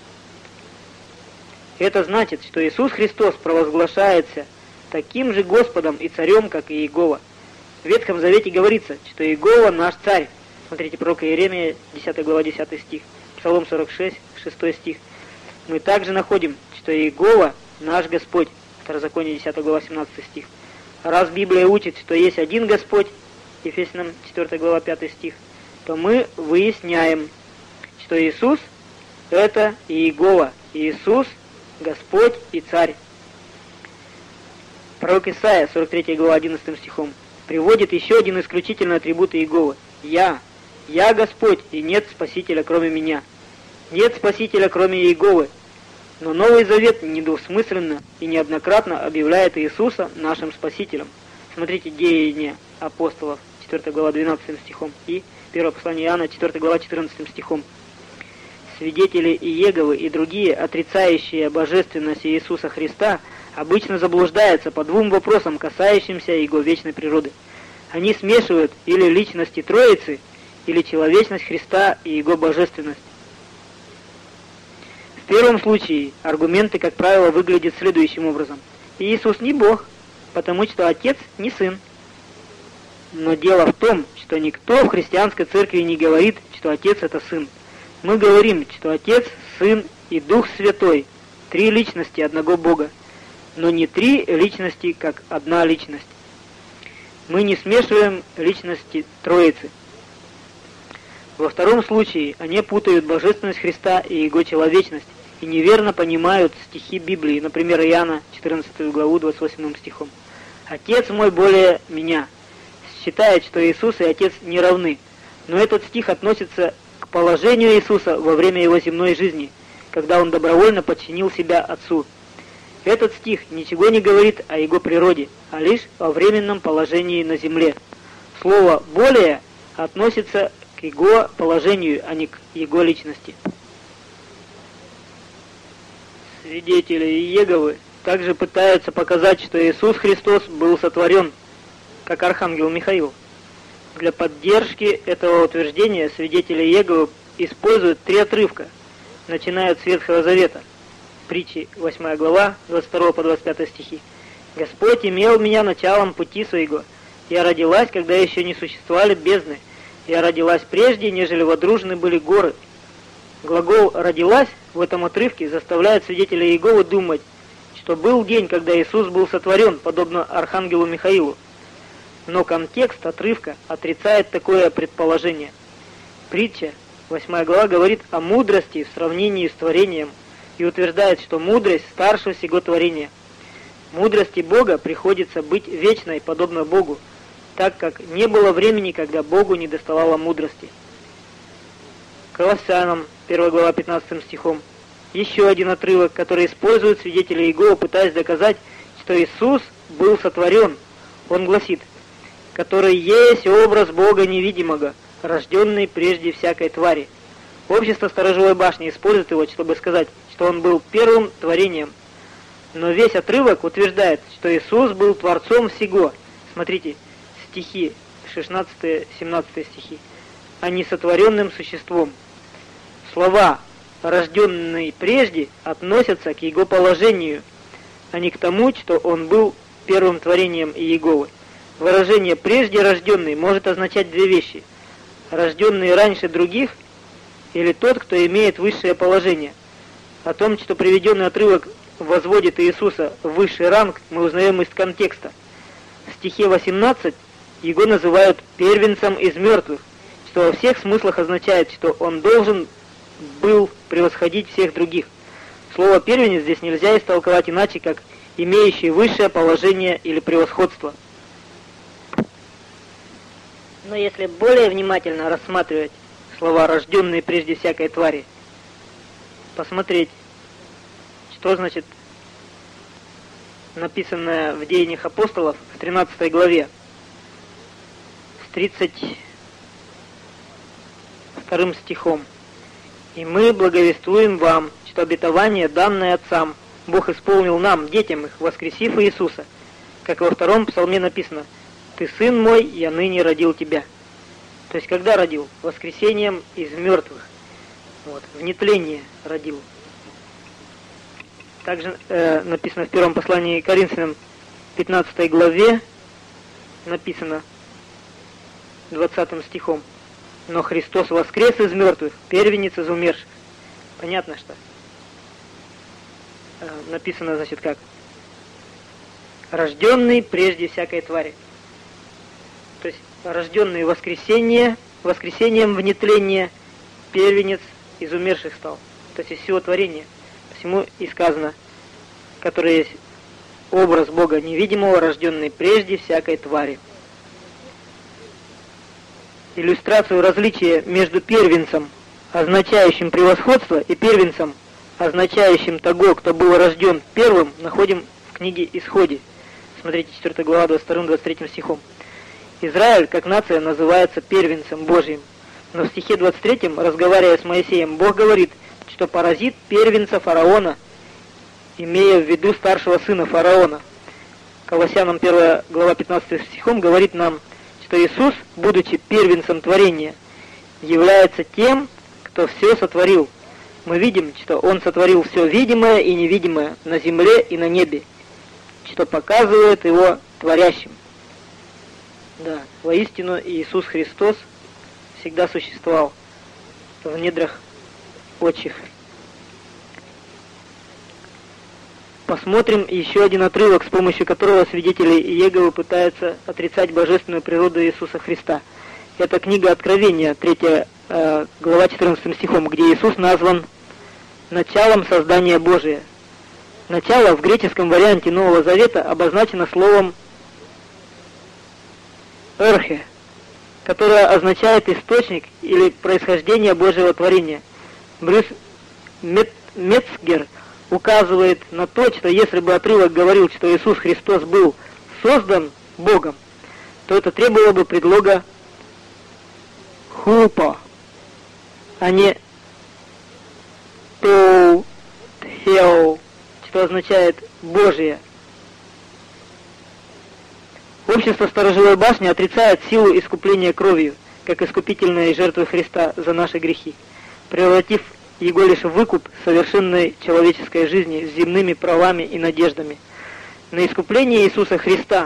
Это значит, что Иисус Христос провозглашается таким же Господом и Царем, как и Иегова. В Ветхом Завете говорится, что Иегова наш Царь. Смотрите, пророк Иеремия, десятая глава, десятый стих, Псалом сорок шесть, шестой стих. Мы также находим, что Иегова наш Господь. Второзаконие, десятая глава, семнадцатый стих. Раз Библия учит, что есть один Господь, Ефесянам, четвёртая глава, пятый стих, то мы выясняем, что Иисус – это Иегова. Иисус – Господь и Царь. Пророк Исаия, сорок третья глава, одиннадцатым стихом, приводит еще один исключительный атрибут Иеговы. «Я, я Господь, и нет Спасителя, кроме меня». Нет Спасителя, кроме Иеговы. Но Новый Завет недвусмысленно и неоднократно объявляет Иисуса нашим Спасителем. Смотрите Деяния апостолов, четвёртая глава, двенадцатым стихом, и первое послание Иоанна, четвёртая глава, четырнадцатым стихом. Свидетели Иеговы и другие, отрицающие божественность Иисуса Христа, обычно заблуждаются по двум вопросам, касающимся Его вечной природы. Они смешивают или личности Троицы, или человечность Христа и Его божественность. В первом случае аргументы, как правило, выглядят следующим образом. Иисус не Бог, потому что Отец не Сын. Но дело в том, что никто в христианской церкви не говорит, что Отец – это Сын. Мы говорим, что Отец, Сын и Дух Святой – три личности одного Бога, но не три личности, как одна личность. Мы не смешиваем личности Троицы. Во втором случае они путают божественность Христа и Его человечность и неверно понимают стихи Библии, например, Иоанна, четырнадцатую главу, двадцать восьмым стихом. «Отец мой более меня». Считает, что Иисус и Отец не равны, но этот стих относится к положению Иисуса во время Его земной жизни, когда Он добровольно подчинил себя Отцу. Этот стих ничего не говорит о Его природе, а лишь о временном положении на земле. Слово «более» относится к Его положению, а не к Его личности. Свидетели Иеговы также пытаются показать, что Иисус Христос был сотворен, как архангел Михаил. Для поддержки этого утверждения свидетели Иеговы используют три отрывка, начиная с Ветхого Завета. Притчи, восьмая глава, двадцать второй по двадцать пятый стихи. «Господь имел меня началом пути своего. Я родилась, когда еще не существовали бездны. Я родилась прежде, нежели водружены были горы». Глагол «родилась» в этом отрывке заставляет свидетелей Иеговы думать, что был день, когда Иисус был сотворен, подобно архангелу Михаилу. Но контекст отрывка отрицает такое предположение. Притча, восьмая глава, говорит о мудрости в сравнении с творением и утверждает, что мудрость старше всего творения. Мудрости Бога приходится быть вечной, подобно Богу, так как не было времени, когда Богу не доставало мудрости. Колоссянам, первая глава, пятнадцатым стихом. Еще один отрывок, который используют свидетели Иеговы, пытаясь доказать, что Иисус был сотворен. Он гласит: «который есть образ Бога невидимого, рожденный прежде всякой твари». Общество Сторожевой башни использует его, чтобы сказать, что он был первым творением. Но весь отрывок утверждает, что Иисус был Творцом всего. Смотрите, стихи, шестнадцатый-семнадцатый стихи. А не сотворенным существом. Слова «рожденный прежде» относятся к его положению, а не к тому, что он был первым творением Иеговы. Выражение «прежде рожденный» может означать две вещи: рожденный раньше других или тот, кто имеет высшее положение. О том, что приведенный отрывок возводит Иисуса в высший ранг, мы узнаем из контекста. В стихе восемнадцать его называют первенцем из мертвых, что во всех смыслах означает, что он должен был превосходить всех других. Слово «первенец» здесь нельзя истолковать иначе, как имеющий высшее положение или превосходство. Но если более внимательно рассматривать слова «рожденные прежде всякой твари», посмотреть, что значит написанное в Деяниях апостолов в тринадцатой главе, с тридцать вторым стихом. «И мы благовествуем вам, что обетование, данное отцам, Бог исполнил нам, детям их, воскресив Иисуса. Как во втором псалме написано: «Ты, сын мой, я ныне родил тебя». То есть, когда родил? Воскресением из мертвых. Вот, в нетление родил. Также э, написано в первом послании к Коринфянам, пятнадцатой главе, написано двадцатым стихом: «Но Христос воскрес из мертвых, первенец из умерших». Понятно, что э, написано, значит, как? «Рожденный прежде всякой твари». То есть, рожденный воскресение, воскресением в нетление, первенец из умерших стал. То есть, из всего творения. Посему и сказано, который есть образ Бога невидимого, рожденный прежде всякой твари. Иллюстрацию различия между первенцем, означающим превосходство, и первенцем, означающим того, кто был рожден первым, находим в книге Исходе. Смотрите, четвёртая глава, двадцать вторым двадцать третьим стихом. Израиль, как нация, называется первенцем Божьим. Но в стихе двадцать третьем, разговаривая с Моисеем, Бог говорит, что поразит первенца фараона, имея в виду старшего сына фараона. Колоссянам первая глава пятнадцатым стихом говорит нам, что Иисус, будучи первенцем творения, является тем, кто все сотворил. Мы видим, что Он сотворил все видимое и невидимое на земле и на небе, что показывает Его творящим. Да, воистину Иисус Христос всегда существовал в недрах отчих. Посмотрим еще один отрывок, с помощью которого свидетели Иеговы пытаются отрицать божественную природу Иисуса Христа. Это книга Откровения, третья э, глава, четырнадцатым стихом, где Иисус назван началом создания Божия. Начало в греческом варианте Нового Завета обозначено словом «эрхе», которое означает источник или происхождение Божьего творения. Брюс Мет, Мецгер указывает на то, что если бы отрывок говорил, что Иисус Христос был создан Богом, то это требовало бы предлога «хупа», а не «тоу», «хео», что означает Божия. Общество Сторожевой башни отрицает силу искупления кровью, как искупительной жертвы Христа за наши грехи, превратив его лишь в выкуп совершенной человеческой жизни с земными правами и надеждами. На искупление Иисуса Христа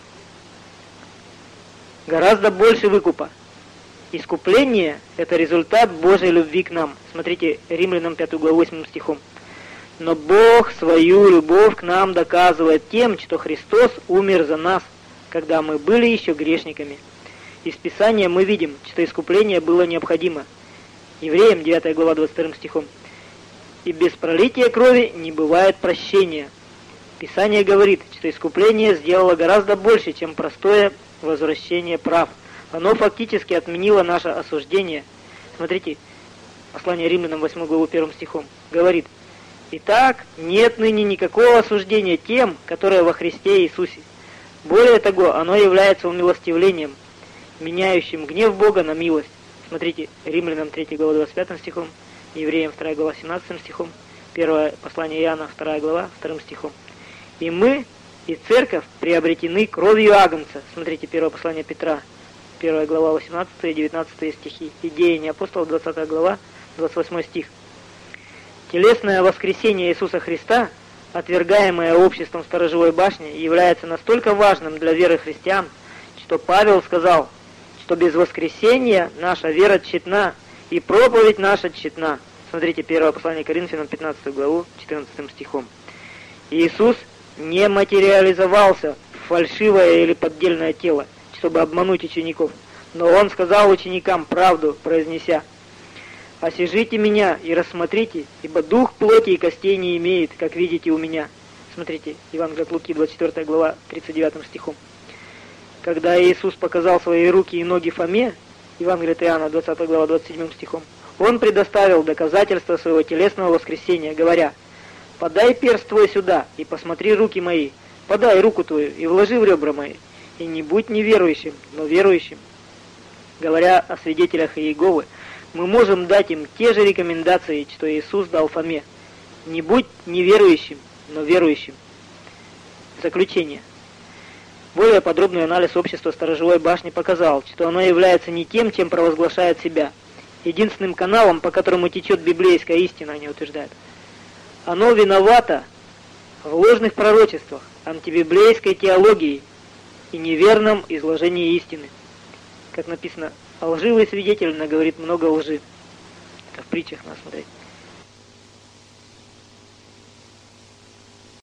гораздо больше выкупа. Искупление – это результат Божьей любви к нам. Смотрите, Римлянам пятую главу восьмым стихом. «Но Бог свою любовь к нам доказывает тем, что Христос умер за нас, когда мы были еще грешниками». Из Писания мы видим, что искупление было необходимо. Евреям девятая глава двадцать вторым стихом. «И без пролития крови не бывает прощения». Писание говорит, что искупление сделало гораздо больше, чем простое возвращение прав. Оно фактически отменило наше осуждение. Смотрите, послание Римлянам восьмой главу первым стихом. Говорит: «Итак, нет ныне никакого осуждения тем, которые во Христе Иисусе. Более того, оно является умилостивлением, меняющим гнев Бога на милость». Смотрите, Римлянам третья глава двадцать пятым стихом, Евреям вторая глава семнадцатым стихом, первое послание Иоанна вторая глава вторым стихом. «И мы, и церковь приобретены кровью Агнца». Смотрите, первое послание Петра, первая глава восемнадцатый и девятнадцатый стихи. И Деяния апостолов, двадцатая глава, двадцать восьмой стих. Телесное воскресение Иисуса Христа, отвергаемое обществом Сторожевой башни, является настолько важным для веры христиан, что Павел сказал, что без воскресения наша вера тщетна, и проповедь наша тщетна. Смотрите, первое послание Коринфянам, пятнадцатую главу, четырнадцатым стихом. Иисус не материализовался в фальшивое или поддельное тело, чтобы обмануть учеников, но Он сказал ученикам правду, произнеся: «Осижите меня и рассмотрите, ибо дух плоти и костей не имеет, как видите у меня». Смотрите, Евангелие от Луки, двадцать четвёртая глава, тридцать девятым стихом. Когда Иисус показал свои руки и ноги Фоме, Евангелие от Иоанна, двадцатая глава, двадцать седьмым стихом, Он предоставил доказательства своего телесного воскресения, говоря: «Подай перст твой сюда, и посмотри руки мои, подай руку твою, и вложи в ребра мои, и не будь неверующим, но верующим». Говоря о свидетелях Иеговы, мы можем дать им те же рекомендации, что Иисус дал Фоме. Не будь неверующим, но верующим. Заключение. Более подробный анализ общества Сторожевой башни показал, что оно является не тем, чем провозглашает себя. Единственным каналом, по которому течет библейская истина, они утверждают. Оно виновато в ложных пророчествах, антибиблейской теологии и неверном изложении истины. Как написано, лживый свидетель наговорит много лжи. Это в притчах надо смотреть.